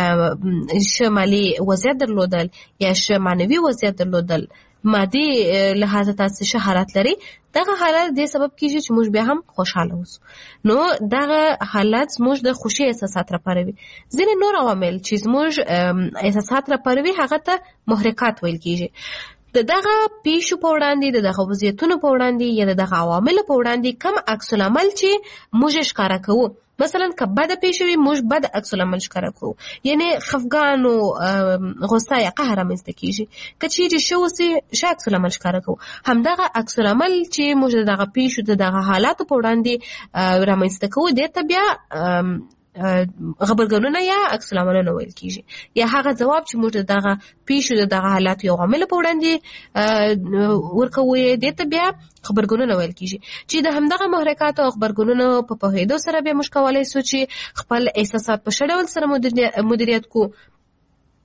ښه مالي وضعیت درلودل یا ښه معنوي وضعیت درلودل، مادي لحاظ تاسو ښه حالات لري، دغه حالات دې سبب کېږي چې موږ بیا هم خوشحاله اوسو. نو دغه حالات زموږ د خوښۍ احساسات راپاروي. ځینې نور عوامل چې زموږ احساسات راپاروي هغه ته محرکات ویل کېږي. د دغه پیښو په وړاندې، د دغه وضعیتونو په وړاندې یا د دغه عواملو په وړاندې کم عکس العمل چې موږ ښکاره کوو. مثلا که بده پیښه وي موږ بد عکس العمل ښکاره کوو، یعنې خفګان او غصه یا قهر رامنځته کېږي. که چیرې ښه اوسي ښه عکس العمل ښکاره کوو. همدغه عکس العمل چې موږ د دغه پیښو د دغه حالاتو په وړاندې رامنځته کوو دې ته بیا غبرګونونه یا عکس العملونه ویل کېږي. یا هغه ځواب چې موږ د دغه پیښو د دغه حالاتو یا عواملو په وړاندې ورکوو دې ته بیا غبرګونونه ویل کېږي. چې د همدغه محرکاتو او غبرګونونو په پوهېدو سره بیا موږ کولی شو چې خپل احساسات په ښه ډول سره مدیریت کړو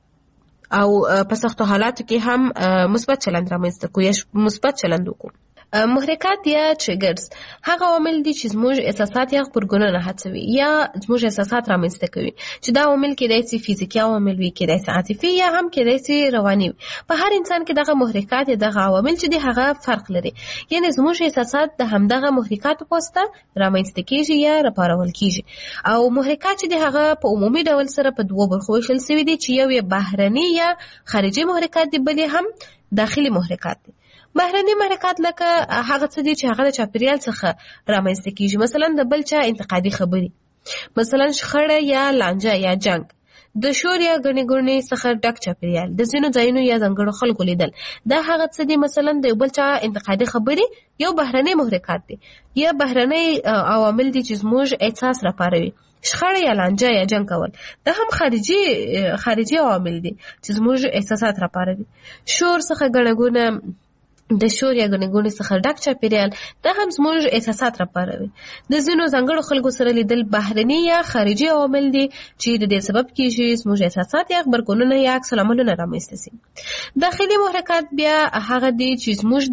او په سختو حالاتو کې هم مثبت چلند رامنځته کړو یا مثبت چلند وکړو. محرکات یا ټریګرز هغه عوامل دي چې زموږ احساسات یا غبرګونونه هڅوي یا زموږ احساسات رامنځته کوي چې دا عوامل کېدای شي فزیکي عوامل وي، کېدای شي عاطفي یا هم کېدای شي رواني وي. په هر انسان کې دغه محرکات یا دغه عوامل چې دي هغه فرق لري، یعنی زموږ احساسات د همدغه محرکاتو په واسطه رامنځته کېږي یا راپارول کېږي. او محرکات چې دي هغه په عمومي ډول سره په دوه برخو ویشل شوي دي چې یو یې بهرني یا خارجي محرکات دي، بل هم داخلي محرکات دي. بهرني محرکات لکه هغه څه دي چې هغه د چاپیریال څخه رامنځته کېږي، مثلا د بل چا انتقادي خبرې، مثلا شخړه یا لانجه یا جنگ، د شور یا ګڼې ګوڼې څخه ډک چاپیریال، د ځینو ځایونو یا ځانګړو خلکو لیدل. دا هغه څه دي مثلا د بل چا انتقادي خبرې یو بهرني محرکات دي یا بهرني عوامل دي چې زموږ احساس راپاروي. شخړه یا لانجه یا جنگ کول دا هم خارجي خارجي عوامل دي چې زموږ احساسات راپاروي. شور څخه ګڼه ګوڼه، د شور یا ګڼې ګوڼې څخه ډک چاپیریال دا هم زموږ احساسات راپاروي. د ځینو ځانګړو خلکو سره لیدل بهرني یا خارجي عوامل دي چې د دې سبب کېږي زموږ احساسات یا غبرګونونه یا عکس العملونه رامنځته شي. داخلي محرکات بیا هغه دي چې زموږ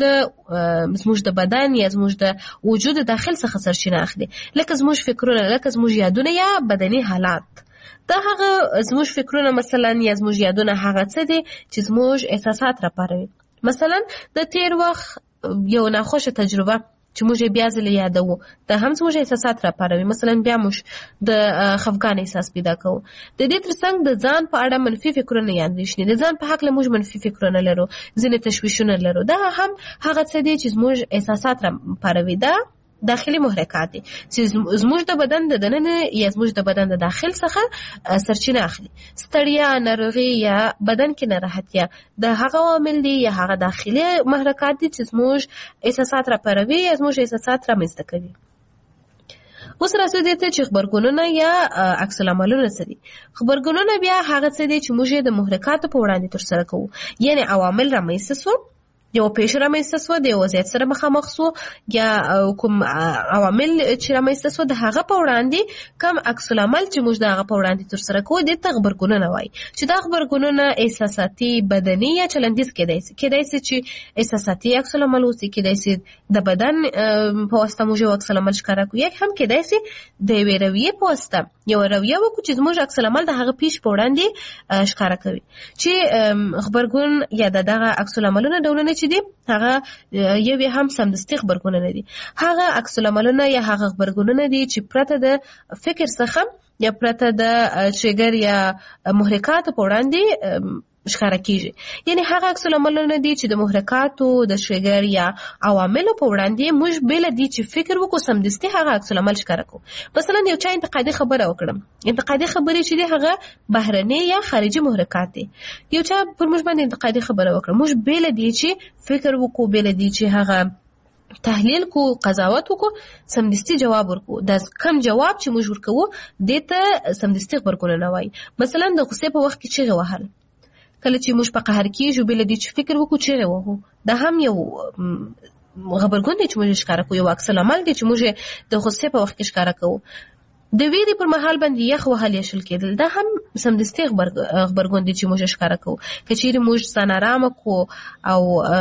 د زموږ د بدن یا زموږ د وجود داخل څخه سرچینه اخلي، لکه زموږ فکرونه، لکه زموږ یادونه یا بدني حالات. دا هغه زموږ فکرونه مثلا یا زموږ یادونه هغه څه دي چې زموږ احساسات راپاروي. مثلا د تیر وخت یو ناخوښه تجربه چې موږ بیا ځلې یادوو دا هم زموږ احساسات راپاروي. مثلا بیا موږ د خفګان احساس پیدا کوو. د دې ترڅنګ د ځان په اړه منفي فکرونه یا اندېښنې، د ځان په هکله موږ منفي فکرونه لرو، ځینې تشویشونه لرو. دا هم هغه څه دي چې زموږ احساسات راپاروي. دا داخلي محرکات دي چې زموږ د بدن د دننه یا زموږ د بدن د داخل څخه سرچینه اخلي. ستړیا، ناروغي یا بدن کې ناراحتیا د هغه عوامل دي یا هغه داخلي محرکات دي چې زموږ احساسات راپاروي یا زموږ احساسات رامنځته کوي. اوس راځو دې ته چې غبرګونونه یا عکس العملونه څه دي. غبرګونونه بیا هغه څه دي چې موږ د محرکاتو په وړاندې ترسره کوو، یعنی عوامل رامنځته سو، یو پیښه رامنځته سوه، د یو وضعیت سره مخامخ سو یا کوم عوامل چې رامنځته سوه د هغه په وړاندې کوم عکس العمل چې موږ د هغه په وړاندې ترسره کوو دې ته غبرګونونه وایي. چې دا غبرګونونه احساساتي، بدني یا چلندیز کېدای شي. کېدای شي چې احساساتي عکس العمل اوسي، کېدای شي د بدن په واسطه موږ یو عکس العمل ښکاره کوو، یا هم کېدای شي د یوې رویې په واسطه یو رویه وکړو چې زموږ عکس العمل د هغه پیښې په وړاندې ښکاره کوي. چې غبرګون یا د دغه عکس العملونه ډولونه چې دي هغه یو هم سمدستي غبرګونونه دي. هغه عکس العملونه یا هغه غبرګونونه دي چې پرته د فکر څخه یا پرته د ټریګر یا محرکاتو په وړاندې ښکاره کیږي. یعنی هغه عکس العملونه دي چې د محرکاتو، د ټریګر یا عواملو په وړاندې موږ بل دي چې فکر وکړو سمدستي هغه عکس العمل ښکاره کوو. مثلا یو چا انتقادي خبره وکړم، انتقادي خبرې چې دي هغه بهرني یا خارجي محرکات دي. یو چا پر موږ باندې انتقادي خبره وکړه، موږ بل دي چې فکر وکړو، بل دي چې هغه تحلیل کو، قضاوت وکړو، سمدستي جواب ورکو. دا کم جواب چې موږ ورکوو دې ته سمدستي غبرګونونه وایي. مثلا د غصې په وخت کې چیغې وهل، کله چې موږ په قهر کېږو بل دې چې فکر وکړو چیغې وهو، دا هم یو غبرګون دی چې موږ ښکاره کوو، یو عکس العمل دی چې موږ د غصې په وخت کې ښکاره کوو. د ویرې پر مهال باندې یخ وهل یا شل کېدل دا هم سمدستي غبرګون دی چې موږ ښکاره کوو. که چیرې موږ ځان ارامه کړو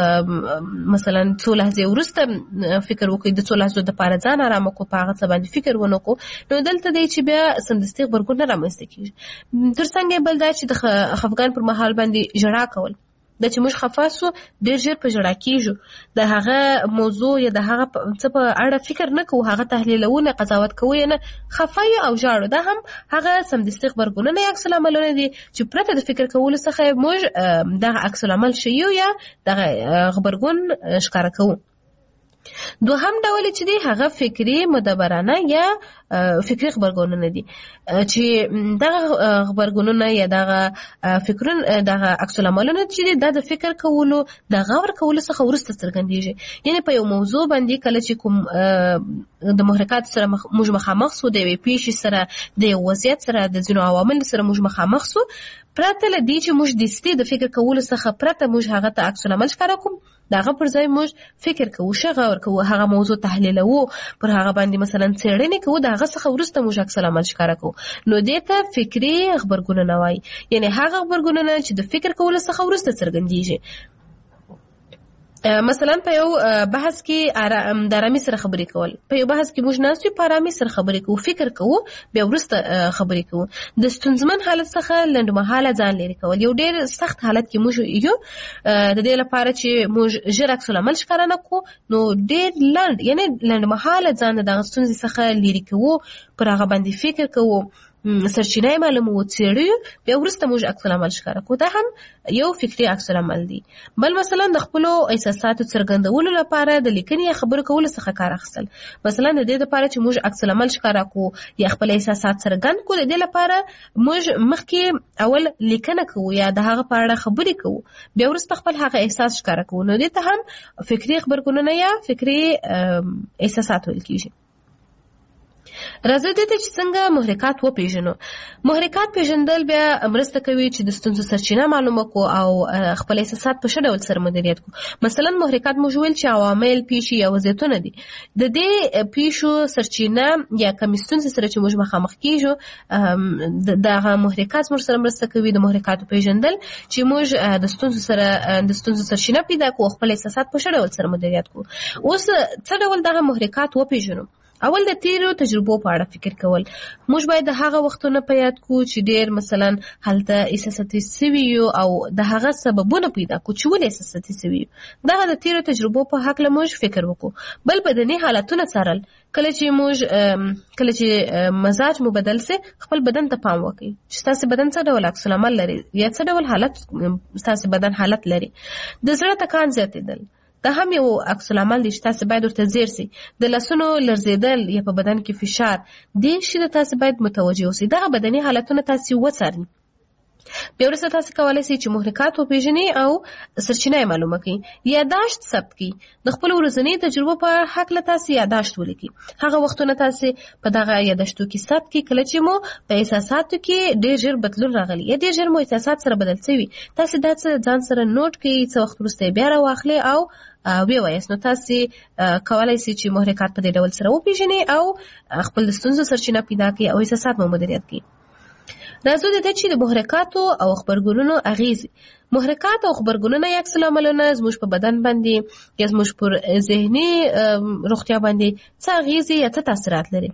او مثلا څو لحظې وروسته فکر وکړو د څو لحظو دپاره ځان ارامه کړو، په هغه څه باندې فکر ونه کړو، نو دلته دی چې بیا سمدستي غبرګون نه رامنځته کېږي. تر څنګ بل دا چې د خفګان پر مهال باندې ژړا کول، دا چې موږ خفه سو ډېر ژر په ژړا کېږو، د هغه موضوع یا د هغه څه په اړه فکر نه کوو، هغه تحلیلوو نه، قضاوت کوو یې نه، خفه یو او ژاړو. دا هم هغه سمدستي غبرګونونه یا عکس العملونه دي چې پرته د فکر کولو څخه موږ دغه عکس العمل ښیو یا دغه غبرګون ښکاره کوو. دوهم ډول چې دی هغه فکري مدبرانه یا فکري غبرګونونه دي چې دغه غبرګونونه یا دغه فکرونه دغه عکس العملونه چې دي دا د فکر کولو د غور کولو څخه وروسته څرګندېږي. یعنی په یو موضوع باندې کله چې کوم د محرکات سره موږ مخامخ سو، د یوې پیښې سره، د یو وضعیت سره، د ځینو عواملو سره موږ مخامخ سو، پرته له دې چې موږ دستي د فکر کولو څخه پرته موږ هغه ته عکس العمل ښکاره کوو، د هغه پر ځای موږ فکر کوو، ښه غور کوو، هغه موضوع تحلیلوو، پر هغه باندې مثلا څېړنې کوو، د هغه څخه وروسته موږ عکس العمل ښکاره کوو، نو دې ته فکري غبرګونونه وایي. یعنې هغه غبرګونونه چې د فکر کولو څخه وروسته څرګندېږي. مثلا په یو بحث کې د آرامي سره خبرې کول، په یو بحث کې موږ ناست یو په آرامي سره خبرې کوو، فکر کوو، بیا وروسته خبرې کوو. د ستونزمن حالت څخه لنډمهاله ځان لرې کول، یو ډېر سخت حالت کې موږ یو د دې لپاره چې موږ ژر عکس العمل ښکاره نه کړو، نو ډېر لنډ یعنې لنډمهاله ځان د دغه ستونزې څخه لرې کوو، پر هغه باندې فکر کوو، سرچینه یې معلوموو، څېړو، بیا وروسته موږ عکس العمل ښکاره کوو. دا هم یو فکري عکس العمل دی. بل مثلا د خپلو احساساتو څرګندولو لپاره د لیکنې یا خبرو کولو څخه کار اخیستل. مثلا د دې لپاره چې موږ عکس العمل ښکاره کوو یا خپل احساسات څرګند کوو، د دې لپاره موږ مخکې اول لیکنه کوو یا د هغه په اړه خبرې کوو، بیا وروسته خپل هغه احساس ښکاره کوو. نو دې ته هم فکري خبرګونونه یا فکري احساسات ویل کېږي. راځه دې ته چې څنګه محرکات وپېژنو. محرکات پېژندل بیا مرسته کوي چې د ستونزو سرچینه معلومه کړو او خپل احساسات په ښه ډول سره مدیریت کړو. مثلا محرکات موږ ویل چې عوامل، پیښې یا وضعیتونه دي. د دې پیښو سرچینه یا کومې ستونزې سره چې موږ مخامخ کېږو، دغه محرکات موږ سره مرسته کوي د محرکاتو پېژندل چې موږ د ستونزو سره د ستونزو سرچینه پیدا کړو، خپل احساسات په ښه ډول سره مدیریت کړو. اوس څه ډول دغه محرکات وپېژنو؟ اول د تیرو تجربو په اړه فکر کول. موږ باید د هغه وختونه په یاد کړو چې ډېر مثلا هلته احساساتي سوي یو او د هغه سببونه پیدا کړو چې ولې احساساتي سوي یو. دغه د تیرو تجربو په هکله موږ فکر وکړو. بل بدني حالتونه څارل. کله چې موږ کله چې مزاج مو بدل سي، خپل بدن ته پام وکړئ چې تاسو بدن څه ډول عکس العمل لري یا څه ډول حالت تاسو بدن حالت لري. د زړه ټکان زیاتېدل دا هم یو عکس العمل دی چې تاسو باید ورته ځیر سئ. د لاسونو لرزېدل یا په بدن کې فشار، دې شي ته تاسو باید متوجه اوسئ. دغه بدني حالتونه تاسو وڅارئ. بیا وروسته تاسو کولی شئ چې محرکات وپېژنئ او سرچینه یې معلومه کړئ. یاداشت ثبت کړئ. د خپلو ورځنۍ تجربو په هکله تاسو یاداشت ولیکئ. هغه وختونه تاسو په دغه یاداشتو کې ثبت کړئ کله چې مو په احساساتو کې ډېر ژر بدلون راغلی یا ډېر ژر مو احساسات سره بدل شوي. تاسو دا څه ځان سره نوٹ کړئ، څه وخت وروسته یې بیا راواخلئ او وی وایاست. نو تاسو کولای شئ چې محرکات په دې ډول سره وپېژنئ او خپل د ستونزو سرچینه پیدا کړئ او احساسات مو مدیریت کړئ. راځو د دې چې د محرکاتو او خبرګونونو اغیزې. محرکات او خبرګونونه یا عکس العملونه زموږ په بدن باندې یا زموږ پر ذهني روغتیا باندې څه اغیزې یا څه تاثیرات لري.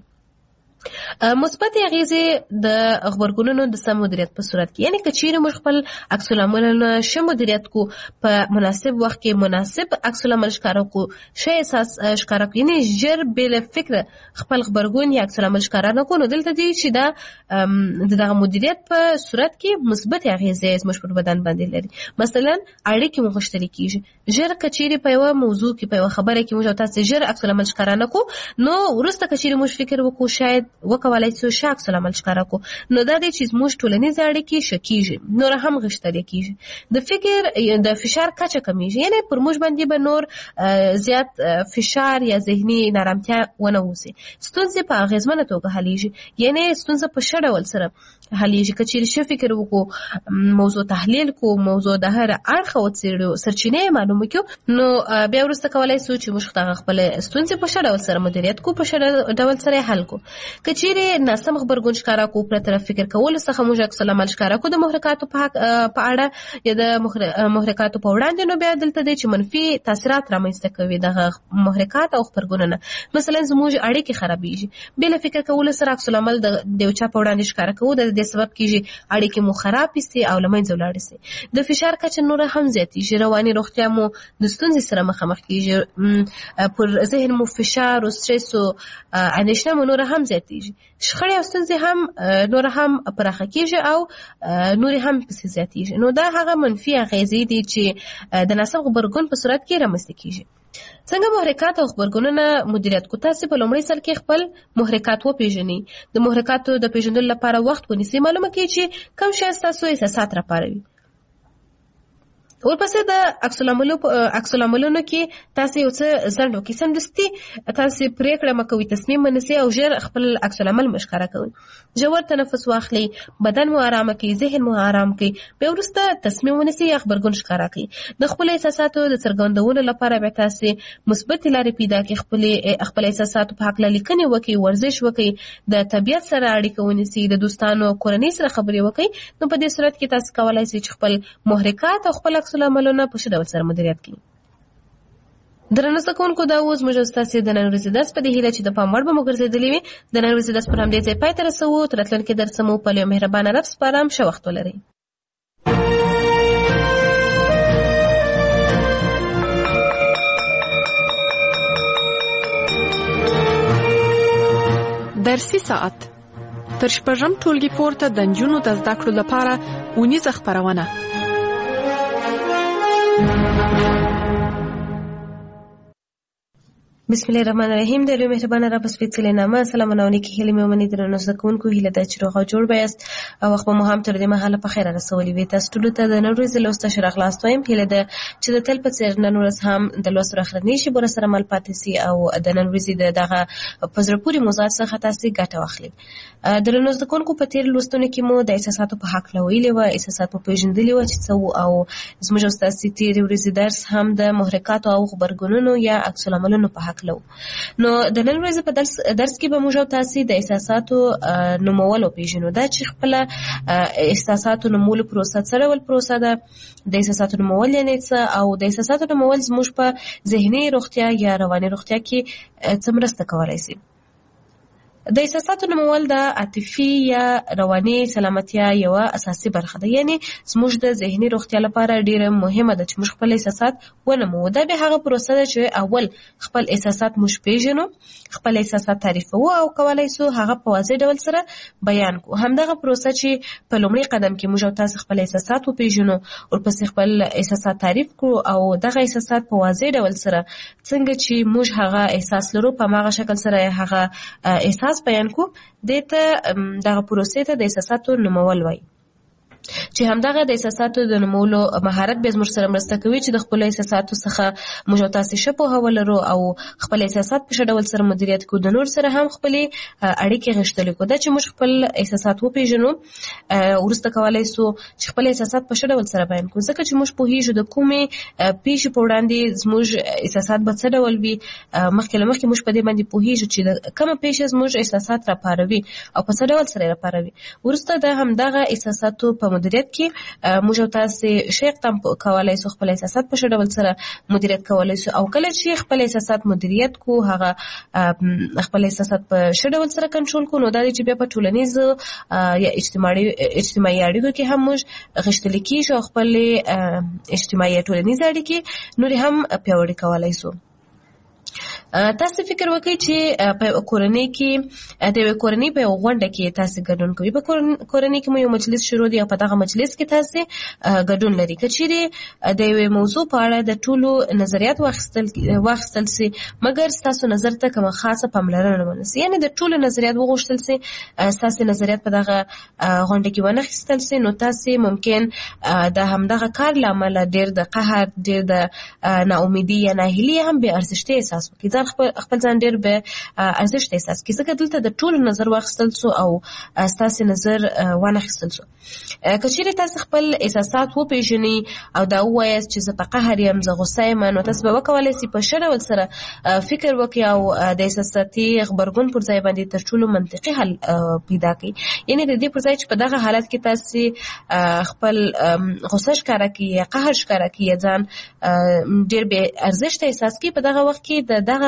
مثبت اغیزې د خبرګونونو د سم مدیریت په صورت کې، یعنی که چیرې موږ خپل عکس العملونه ښه مدیریت کو، په مناسب وخت کې مناسب عکس العمل ښکاره کو، ښه احساس ښکاره کو، یعنی ژر بې له فکره خپل خبرګون یا عکس العمل ښکاره نه کو، نو دلته دی چې دا د دغه مدیریت په صورت کې مثبت اغیزې زموږ پر بدن باندې لري. مثلا اړیکې مو غښتلې کېږي. ژر که چیرې په یوه موضوع کې په یوه خبره کې موږ او تاسو ژر عکس العمل ښکاره نه کو، نو وروسته که چیرې موږ فکر وکړو شاید وکولای شو ښه عکس العمل ښکاره کو، نو دا دی چې زموږ ټولنیز اړیکې ښه کېږي، نور هم غښتلې کېږي. د فکر د فشار کچه کمیږي، یعنی پر موږ باندې به نور زیات فشار یا ذهني نارامتیا ونه اوسي. ستونزې په اغېزمنه توګه حلیږي، یعنی ستونزه په ښه ډول سره حلیږي. که چیرې ښه فکر وکړو، موضوع تحلیل کو، موضوع د هر اړخه وڅېړو، سرچینې یې معلومه کړو، نو بیا وروسته کولی شو چې موږ دغه خپلې ستونزې په ښه ډول سره مدیریت کو، په ښه ډول سره یې حل کو. که چیرې ناسم خبرګون ښکاره کو، پرته فکر کولو څخه موږ عکس العمل ښکاره کو د محرکاتو په اړه یا د محرکاتو په وړاندې، نو بیا دلته دی چې منفي تاثیرات رامنځته کوي دغه محرکات او خبرګونونه. مثلا زموږ اړیکې خرابېږي. بې له فکر کولو سره عکس العمل د یو چا په وړاندې ښکاره کوو، د دې سبب کېږي اړیکې مو خرابې سي او له منځه ولاړې سي. د فشار کچه نوره هم زیاتېږي. رواني روغتیا مو د ستونزې سره مخامخ کېږي. پر ذهن مو فشار او سترس او اندېښنه مو نوره هم زیاتېږي. شخړې او ستونزې هم نور هم پراخه کېږي او نورې هم پسې زیاتېږي. نو دا هغه منفي اغېزې دي چې د ناسم غبرګون په صورت کې رامنځته کېږي. څنګه محرکات او خبرګونونه مدیریت کو؟ تاسو په لومړي سر کې خپل محرکات وپېژنئ. د محرکاتو د پېژندلو لپاره وخت ونیسئ. معلومه کړئ چې کوم شی ستاسو احساسات راپاروي. ورپسې د عکس العملو عکس العملونو کې تاسو یو څه ځنډ وکړئ. سمدستي تاسو پرېکړه مه کوئ، تصمیم ونیسئ او ژر خپل عکس العمل مو ښکاره کوئ. ژور تنفس واخلئ، بدن مو ارامه کړئ، ذهن مو ارام کړئ. بیا وروسته تصمیم ونیسئ یا خبرګون ښکاره کړئ. د خپلو احساساتو د څرګندولو لپاره بیا تاسو مثبت لارې پیدا کړئ. خپلې خپل احساساتو په هکله لیکنې وکړئ، ورزش وکړئ، د طبیعت سره اړیکه ونیسئ، د دوستانو کورنۍ سره خبرې وکړئ. نو په دې صورت کې تاسو کولی شئ چې خپل محرکات او خپل عکس العملونه په ښه ډول سره مدیریت کړئ. درنو زده کوونکو دا اوس موږ ستاسو د نن ورځې درس په دې هیله چې د پام وړ به مو ګرځېدلی وي. د نن ورځې درس پر همدې ځای پای ته رسوو. تر راتلونکي درسه مو په یو مهربانه رب سپارم. ښه وخت ولرئ. درسي ساعت تر شپږم ټولګي پورته د نجونو د زده کړو لپاره اونیزه خپرونه. بسم الله الرحمن الرحیم. د لوی مهربان رب سپېڅلې نامه سلامونه او نیکې هیلې مې ومنئ. درنو زده کوونکو هیله ده چې روغ او جوړ به یاست او وخت به مو هم تر دې مهاله په خیره رسولي وي. تاسو ټولو ته د نن ورځې لوست ښه راغلاست وایم. هیله ده چې د تل په څېر نن ورځ هم د لوست راخرنۍ شیبو سره مل پاتې سي او د نن ورځې د دغه په زړه پورې موضوعات څخه تاسو ګټه واخلئ. درنو زده کوونکو په تېر لوستونو کې مو د احساساتو په حق ویلي وه، احساسات مو پېژندلي وه چې څه وو، او زموږ او ستاسو تېرې ورځې درس هم د محرکاتو او غبرګونونو یا عکس العملونو په حق و. نو د نن ورځې په درس درس کې به موږ او تاسو د احساساتو نومول او پیژنو. دا چې خپل احساساتو نومول پروسه څه ډول پروسه ده، د احساساتو نومول یعنی څه، او د احساساتو نومول زموږ په ذهني روغتیا یا رواني روغتیا کې څه مرسته کولای شي. د احساساتو نومول د عاطفي یا رواني سلامتیا یو اساسي برخه ده. یعنی زموږ د ذهني روغتیا لپاره ډیره مهمه ده چې موږ خپل احساسات ونمو. دا به هغه پروسه ده چې اول خپل احساسات موږ پیژنو، خپل احساسات تعریفو او کولای شو هغه په واضح ډول سره بیان کو. همدغه پروسه چې په لومړي قدم کې موږ او تاسو خپل احساسات وپیژنو او پس خپل احساسات تعریف کو او دغه احساسات په واضح ډول سره څنګه چې موږ هغه احساس لرو په هغه شکل سره هغه احساس بیان کو. دته دغه پروسې ته د احساساتو نومول وایي چې همدغه د احساساتو د نومولو مهارت به زموږ سره مرسته کوي چې د خپل احساساتو څخه موږ تاسو ښه پوهه ولرو او خپل احساسات په ډول سره مدیریت کوو. د نور سره هم خپل اړیکې غښتلې کوو. دا چې موږ خپل احساسات وپیژنو ورسته کولای شو چې خپل احساسات په ډول سره بیان کوو، ځکه چې موږ پوهیږو د کومې پیښې په وړاندې زموږ احساسات به څه ډول وي. مخکې له مخکې موږ په دې باندې پوهیږو چې کومه پیښه زموږ احساسات راپاروي او په څه ډول سره راپاروي. ورسته د همدغه احساساتو په مدیریت کې موږ تاسو شي اقدام کولای شو خپل احساسات په ډول سره مدیریت کولای شو. او کله چې خپل احساسات مدیریت کو هغه خپل احساسات په ډول سره کنټرول کو، نو دا چې بیا په ټولنیز یا اجتماعي اجتماعي اړیکو کې هم موږ غښتل کیږو، خپل اجتماعي ټولنیز اړیکې نور هم پیاوړي کولای شو. تاسو فکر وکړئ چې په کورنۍ کې د کورنۍ په غونډه کې تاسو ګډون کوئ. په کورنۍ کې مو یو مجلس شروع دی او په دغه مجلس کې تاسو ګډون لري. کچېرې د یوې موضوع په اړه د ټولو نظریات واخیستل واخیستل سي، مګر تاسو نظر ته کومه خاصه پاملرنه ونشي، یعنی د ټولو نظریات وغوښتل سي، تاسو نظریات په دغه غونډه کې ونه اخیستل سي، نو تاسو ممکن د همدغه کار لامل ډېر د قهر، ډېر د ناامیدي یا ناهیلي هم به ارزښت احساس وکړي. خپل خپل ځان ډېر به ارزښت احساس کړي، ځکه دلته د ټولو نظر واخیستل سو او تاسو نظر وانه اخیستل سو. کچېرې تاسو خپل احساسات وپیژنئ او دا ووایاست چې زه په قهر یم، زه غوسه یم، نو تاسو به وکولای شئ په ښه ډول سره فکر وکړئ او د احساساتي غبرګون پر ځای باندې تر ټولو منطقي حل پیدا کړئ. یعنی د دې پر ځای چې په دغه حالت کې تاسو خپل غوسه ښکاره کړئ یا قهر ښکاره کړئ یا ځان ډېر بې ارزښته احساس کړئ، په دغه وخت کې د دغه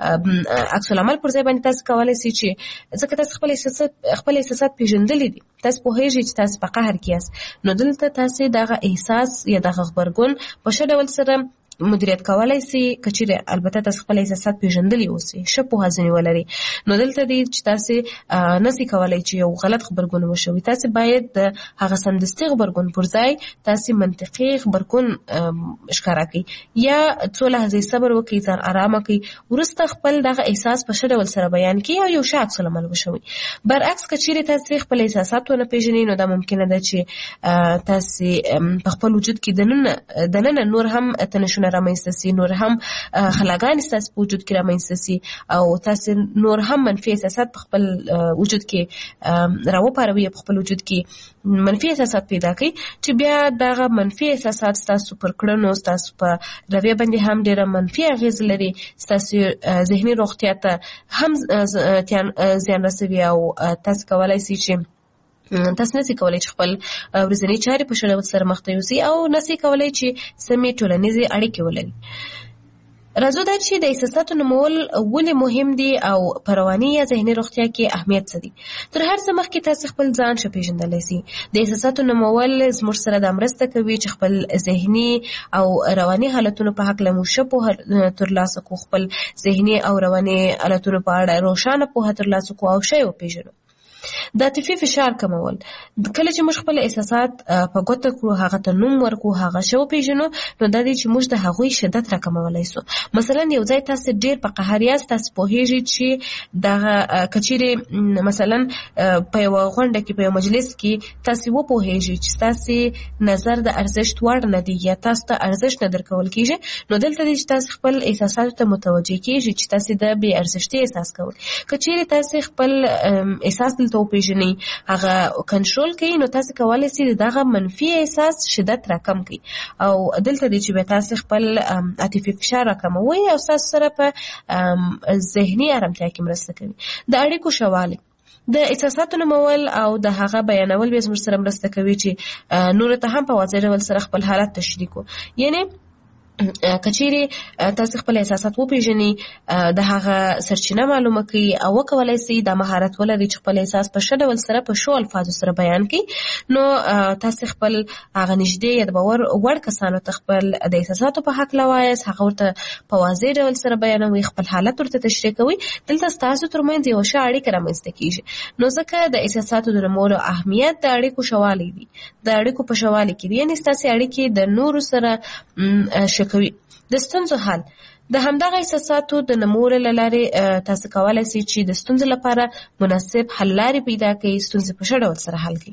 عکس العمل پر ځای باندې تاسو کولای شئ چې ځکه تاسو خپل احساسات خپل احساسات پیژندلې دي، تاسو پوهیږئ چې تاسو په قهر کې یاست، نو دلته تاسو دغه احساس یا دغه غبرګون په ښه ډول سره مدیریت کولای شي. کچېرې البته تاسو خپل احساسات پیژندلې اوسئ، ښه پوهه ځینې ولرئ، نو دلته دی چې تاسو نشئ کولای چې یو غلط غبرګون وشوي. تاسو باید د هغه سمدستي غبرګون پر ځای تاسو منطقي غبرګون ښکاره کړئ یا څو لحظې صبر وکړئ، ځان آرامه کړئ، وروسته خپل دغه احساس په ښه ډول سره بیان کړئ او یو ښه عکس العمل وشوي. برعکس کچېرې تاسو خپل احساسات ونه پیژنئ، نو دا ممکنه ده چې تاسو په خپل وجود کې دننه دننه نور هم تنشونه رامنځته سي، نور هم خلاګانې ستاسو په وجود کې رامنځته سي او تاسو نور هم منفي احساسات په خپل وجود کې راوپاروي، په خپل وجود کې منفي احساسات پیدا کړي چې بیا دغه منفي احساسات ستاسو پر کړنو، ستاسو په رویه باندې هم ډېره منفي اغېز لري، ستاسو ذهني روغتیا ته هم زیان رسوي او تاسو کولای شئ چې تاسو نشئ کولای چې خپل ورځنی چارې په ښه ډول سره مخته یوسئ او نشئ کولای چې سمې ټولنیزې اړیکې ولرئ. راځو دا چې د احساساتو نومول ولې مهم دي او په رواني یا ذهني روغتیا کې اهمیت څه دي. تر هر څه مخکې تاسو خپل ځان ښه پېژندلی سئ. د احساساتو نومول زموږ سره دا مرسته کوي چې خپل ذهني او رواني حالتونو په هکله مو ښه پوهه ترلاسه کړو، خپل ذهني او رواني حالتونو په اړه روښانه پوهه ترلاسه کړو او ښه یې وپېژنو. د عاطفي فشار کمول، کله چې موږ خپل احساسات په ګوته کړو، هغه ته نوم ورکړو، هغه ښه وپېژنو، نو دا دی چې موږ د هغوی شدت راکمولی سو. مثلا یو ځای تاسو ډېر په قهر یاست، تاسو پوهېږئ چې دغه که چیرې مثلا په یوه غونډه کې په یو مجلس کې تاسو وپوهېږئ چې ستاسې نظر د ارزښت وړ نه دی یا تاسو ته ارزښت نه درکول کېږي، نو دلته دی چې تاسو خپل احساساتو ته متوجه کېږئ چې تاسو د بې ارزښتۍ احساس کوئ. که چیرې تاسو خپل احساس دلته وپېژنئ، هغه کنټرول کوي، نو تاسو کولی سئ دغه منفي احساس شدت راکم کړئ او دلته دی چې بیا تاسو خپل عاطفي فشار راکموئ او تاسو سره په ذهني ارامتیا کې مرسته کوي. د اړیکو ښه والی، د احساساتو نومول او د هغه بیانول بیا زموږ سره مرسته کوي چې نورو ته هم په واضح ډول سره خپل حالت تشریح کړو. یعنی که چیرې تاسو خپل احساسات وپېژنئ، د هغه سرچینه معلومه کړئ او وکولی سئ دا مهارت ولرئ چې خپل احساس په ښه ډول سره په ښو الفاظو سره بیان کړئ، نو تاسو خپل هغه نږدې یا د باور وړ کسانو ته خپل د احساساتو په هکله وایاست، هغه ورته په واضح ډول سره بیانوئ، خپل حالت ورته تشریح کوئ. دلته ستاسو ترمنځ یوه ښه اړیکه رامنځته کېږي. نو ځکه د احساساتو د نومولو اهمیت د اړیکو ښه والی دی، د اړیکو په ښه والي کې دی، یعنې ستاسې اړیکې د نورو سره ښه کوي. د ستونزو حل، د همدغه احساساتو د نومولو له لارې تاسو کولی سئ چې د ستونزو لپاره مناسب حل لارې پیدا کړئ، ستونزې په ښه ډول سره حل کړئ.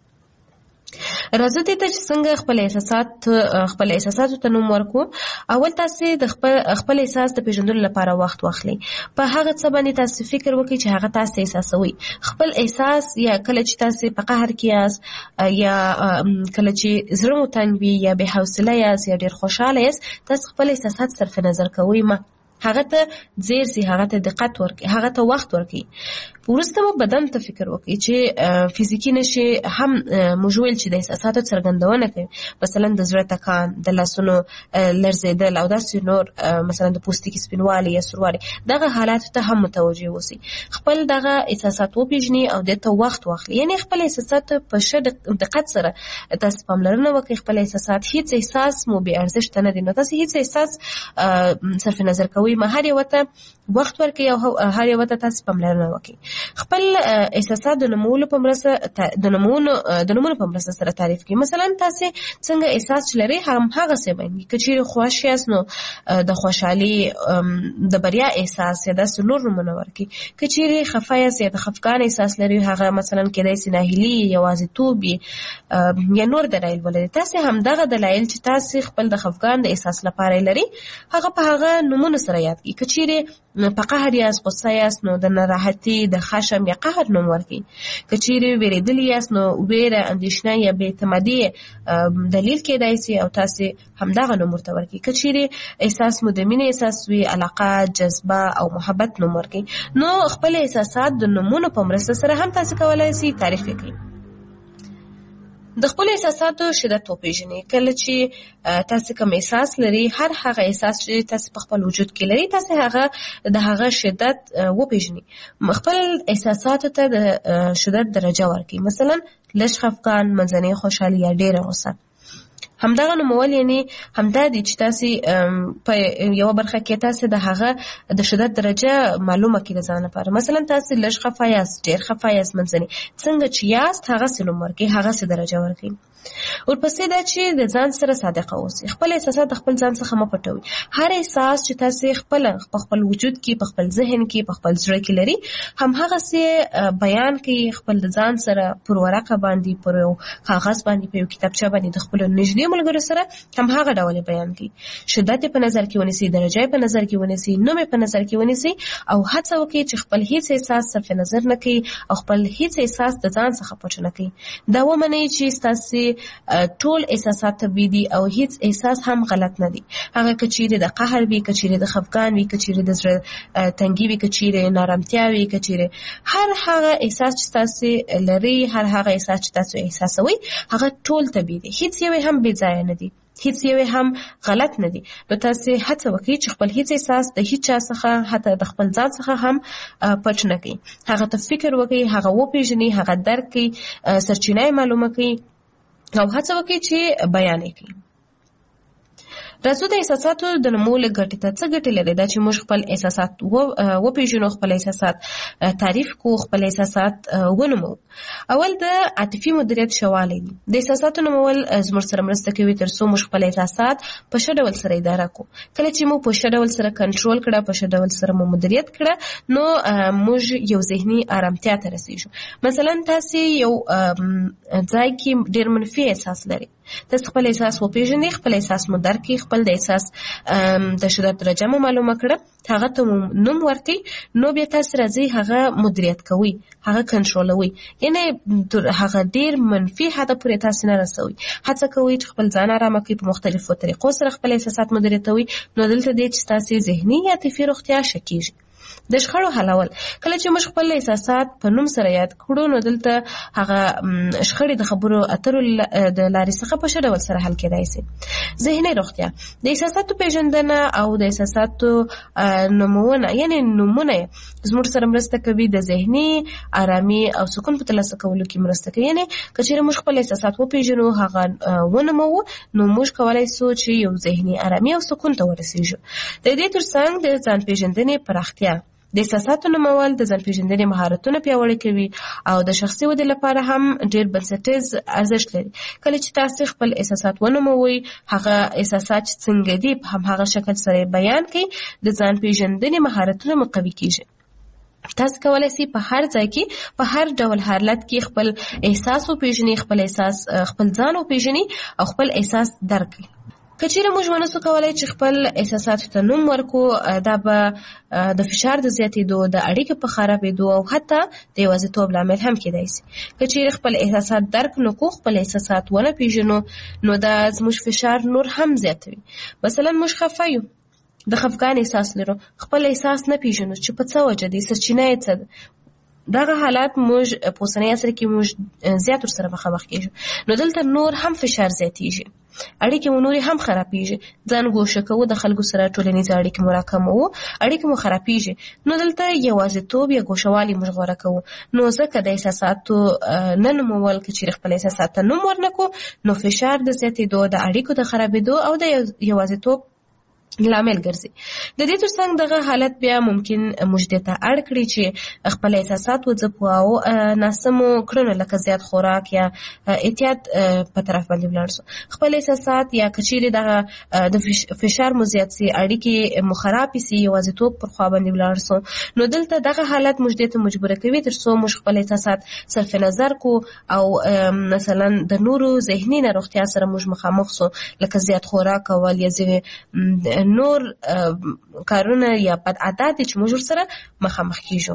راځو دې ته چې څنګه خپل احساسات خپل احساساتو ته نوم ورکړو. اول تاسو د خپل خپل احساس د پیژندلو لپاره وخت واخلئ. په هغه څه باندې تاسو فکر وکړئ چې هغه تاسو احساسوئ. خپل احساس یا کله چې تاسو په قهر کې یاست یا کله چې زړه مو تنګ وي یا بې حوصله یاست یا ډېر خوشحاله یاست، تاسو خپل احساسات صرف نظر کوئ مه. هغه ته ځیر سي، هغه ته دقت ورکړئ، هغه ته وخت ورکړئ. وروسته مو بدن ته فکر وکړئ چې فزیکي نښې هم موږ ویل چې د احساساتو څرګندونه کوي، مثلا د زړه ټکان، د لاسونو لړزېدل او داسې نور، مثلا د پوستکي سپینوالی یا سوروالی، دغه حالاتو ته هم متوجه اوسئ. خپل دغه احساسات وپېژنئ او دې ته وخت واخلئ. یعنې خپل احساسات په ښه دقت سره تاسو پاملرنه وکړئ. خپل احساسات، هیڅ احساس مو بې ارزښته نه دی، نو تاسو هیڅ احساس صرف نظر کوئ مه، هر یوه ته وخت ورکړئ او هر یوه ته تاسو پاملرنه وکړئ. خپل احساسات د نومولو په مرسته د نومونو د نومونو په مرسته سره تعریف کړئ. مثلا تاسو څنګه احساس چې لرئ هم هغسې باندې، که چیرې خوښ یاست نو د خوشحالي، د بریا احساس یا داسې نور نومونه ورکړئ. که چیرې خفه یاست یا د خفګان احساس لرئ، هغه مثلا کېدای سي ناهیلي، یوازیتوب یا نور دلایل ولري. تاسو همدغه دلایل چې تاسو خپل د خفګان د احساس لپاره لرئ، هغه په هغه نومونو سره یاد کړئ. که چیرې په قهر یاست، غصه یاست، نو د ناراحتي، د خشم یا قهر نوم ورکړئ. که چیرې وېرېدلي یاست، نو ویره، اندېښنه یا بې اعتمادي دلیل کېدای سي او تاسو همدغه نوم ورته ورکړئ. که چیرې احساس مو د مینې احساس وي، علاقه، جذبه او محبت نوم ورکړئ. نو خپل احساسات د نومونو په مرسته سره هم تاسو کولی سئ تعریف کړئ. د خپل احساساتو شدت وپېژنئ. کله چې تاسو کوم احساس لرئ، هر هغه احساس چې تاسو په خپل وجود کې لرئ، تاسو هغه د هغه شدت وپېژنئ. خپل احساساتو ته د شدت درجه ورکړئ. مثلا لږ خفګان، منځنۍ خوشحالي یا ډېره غوسه. همدغه نومول یعنی همدا دي چې تاسو په یو برخه کې تاسو د هغه د شدت درجه معلومه کړئ ځان لپاره. مثلا تاسو لږ خفه یاست، ډېر خفه یاست، منځنۍ، څنګه چې یاست هغه سه نوم ورکړئ، هغه سه درجه ورکړئ. ورپسې دا چې د ځان سره صادقه اوسئ. خپل احساسات د خپل ځان څخه مه پټوئ. هر احساس چې تاسو خپل په خپل وجود کې، په خپل ذهن کې، په خپل زړه کې لري، هم هغه سه بیان کړئ خپل د ځان سره پر ورقه باندې، پر یو کاغذ باندې، په یو کتابچه باندې د خپل نږدې ملګرو سره هم هغه ډول بیان کړئ. شدت په نظر کې ونیسئ، درجه په نظر کې ونیسئ، نوم په نظر کې ونیسئ او هڅه وکړئ چې خپل هیڅ احساس صرف نظر نه کړئ او خپل هیڅ احساس د ځان څخه پټ نه کړئ. دا ومنئ چې تاسو ټول احساسات طبیعي دي او هیڅ احساس هم غلط نه دی. هغه که چیرې د قهر وي، که چیرې د خفګان وي، که چیرې د زړه تنګي وي، که چیرې نارامتیا وي، که چیرې هر هغه احساس چې تاسو لرئ، هر هغه احساس چې تاسو احساسوئ، هغه ټول طبیعي دی. هیڅ یو هم بې ځایه نه دی. هیڅ یو هم غلط نه دي. نو تاسو هڅه وکړئ چې خپل هیڅ احساس د هیڅ چا څخه حتی د خپل ځان څخه هم پټ نه کړئ. هغه ته فکر وکړئ، هغه وپیژنئ، هغه درک کړئ، سرچینه معلومه کړئ او هڅه وکړئ چې بیان یې کړئ. راځو د احساساتو د نمول ګټې ته. څه ګټې لري دا چې موږ خپل احساسات وپیژنو، خپل احساسات تعریف کو، خپل احساسات ونمو. اول د عاطفي مدیریت شوالی دي. د احساساتو نمول زموږ سره مرسته کوي تر څو موږ خپل احساسات په ښه ډول سره اداره کو. کله چې موږ په ښه ډول سره کنټرول کړه، په ښه ډول سره مو مدیریت کړه، نو موږ یو ذهني آرامتیا ته رسیږو. مثلا تاسو یو ځای کې ډیر منفي احساس لري، تاسو خپل احساس وپیژنئ، خپل احساس مو درک کړئ، خپل د احساس د شدت درجه مو معلومه کړه، هغه ته نوم ورکړئ، نو بیا تاسو راځئ هغه مدیریت کوئ، هغه کنټرولوئ. یعنی هغه ډیر منفي حد پورې تاسو نه رسوي. هڅه کوئ چې خپل ځان آرامه کړئ، په مختلفو طریقو سره خپل احساسات مدیریتوي. نو دلته دی چې تاسو ذهني یا عاطفي روغتیا ښه کیږي. د شخړو حلول. کله چې موږ خپل احساسات په نوم سره یاد کړو، نو دلته هغه شخړې د خبرو اترو د لارې څخه په ښه ډول سره حل کېدای شي. ذهني روغتیا. د احساساتو پیژندنه او د احساساتو نومونه یعنی نومونه زموږ سره مرسته کوي د ذهني آرامي او سکون په ترلاسه کولو کې مرسته کوي. یعنی که چېرې موږ خپل احساسات وپیژنو، هغه ونومو، نو موږ کولی شو چې یو ذهني آرامي او سکون ته ورسیږو. د دې ترڅنګ د ځان پیژندنې پراختیا. د احساساتو نومول د ځان پیژندنې مهارتونه پیاوړي کوي او د شخصي ودې لپاره هم ډېر بنسټیز ارزښت لري. کله چې تاسو خپل احساسات ونوموئ، هغه احساسات چې څنګه دي په هماغه شکل سره بیان کړئ، د ځان پیژندنې مهارتونه مو قوي کیږي. تاسو کولای شئ په هر ځای کې په هر ډول حالت کې خپل احساس وپیژنئ، خپل احساس خپل ځان وپیژنئ او خپل احساس درک کړئ. که چېرې موږ ونسو کولای چې خپل احساساتو ته نوم ورکو، دا به د فشار د زیاتېدو، د اړیکې په خرابېدو او حتی د یوازیتوب لامل هم کېدای شي. که چېرې خپل احساسات درک نه کړو، خپل احساسات ونه پیژنو، نو دا زموږ فشار نور هم زیاتوي. مثلا موږ خفه یو، د خفګان احساس لرو، خپل احساس نه پیژنو چې په څه وجه دی، سرچینه یې څه ده. دغه حالات موږ په اوسني عصر کې موږ زیات ورسره مخامخ کېږو. نو دلته نور هم فشار زیاتېږي، اړیکې مو نورې هم خرابېږي. ځان ګوښه کوو، د خلکو سره ټولنیزې اړیکې مو راکموو، اړیکې مو خرابېږي. نو دلته یوازیتوب یا ګوښهوالي موږ غوره کوو. نو ځکه د احساساتو نه نومول، که چېرې خپل احساسات ته نوم ورنکړو، نو فشار د زیاتېدو، د اړیکو د خرابېدو او د یوازیتوب لامل ګرځي. د دې ترڅنګ دغه حالت بیا ممکن موږ دې ته اړ کړي چې خپل احساسات وځپو او ناسمو کړنو لکه زیات خوراک یا اعتیاد په طرف باندې ولاړ شو. خپل احساسات یا که چېرې دغه د فشار مو زیات سي، اړیکې مو خرابې سي، یوازیتوب پر خوا باندې ولاړ سو، نو دلته دغه حالت موږ دې ته مجبوره کوي تر څو موږ خپل احساسات صرف نظر کو او مثلا د نورو ذهني ناروغتیا سره موږ مخامخ سو، لکه زیات خوراک کول یا ځینې نور کارونه یا بد عادت چې موږ سره مخامخ کیږو.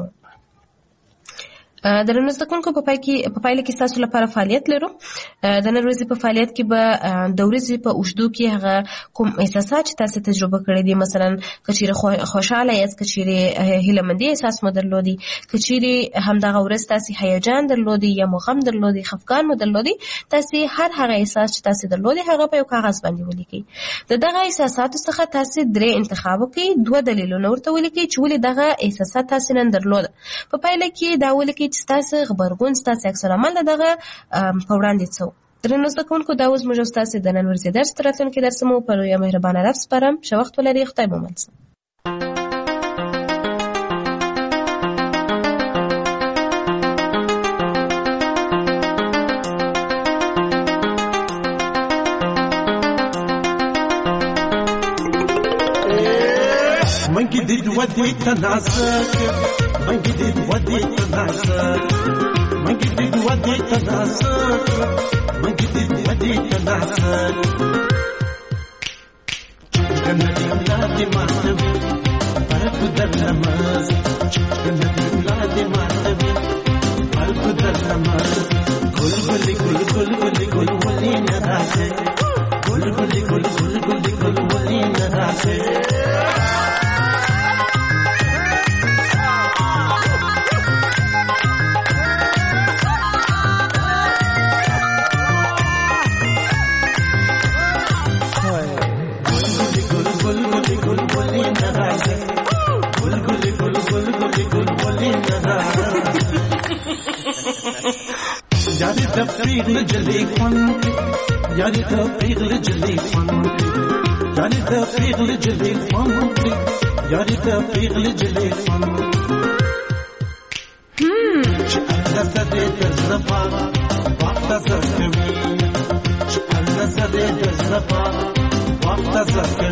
د نن زده کوونکو په پای کې په پایله کې تاسو لپاره فعالیت لرو. د نن ورځې په فعالیت کې به د ورځې په اوږدو کې هغه کوم احساسات چې تاسو تجربه کړی دي، مثلا که چېرې خوشحاله یاست، که چېرې هیلهمندي احساس مو درلودي، که چېرې همدغه ورځ تاسو هیجان درلودي یا مو غم درلودي، خفګان مو درلودي، تاسو هر هغه احساس چې تاسو درلودي هغه په یو کاغذ باندې ولیکئ. د دغه احساساتو څخه تاسو درې انتخاب وکړئ، دوه دلیلونه ورته ولیکئ چې ولې دغه احساسات تاسو نن درلوده. په پایله کې دا ولیکئ چې ستاسو غبرګون، ستاسو عکس العمل دغه په وړاندې څه و. درنو زده کوونکو، دا اوس موږ ستاسو د نن ورځې درس تر راتلونکي درس مو په لویه مهربانه رب سپارم. ښه وخت ولرئ. خدای مو مل شه. منگی دید ودی تناسک، منگی دید ودی تناسک، منگی دید ودی تناسک، منگی دید ودی تناسک. کنه دیولادی ماتوی، پرکو در نماز. کنه دیولادی ماتوی، پرکو در نماز. گل گلی گل گل گلی گل ولی نراشه، گل گلی گل گل گلی گل ولی نراشه. پیغل جلی خوان یاری ته پیغل جلی خوان یاری ته پیغل جلی خوان یاری ته پیغل جلی خوان هم چې الله زده تزرفا وقت زکوي چې الله زده تزرفا وقت زکوي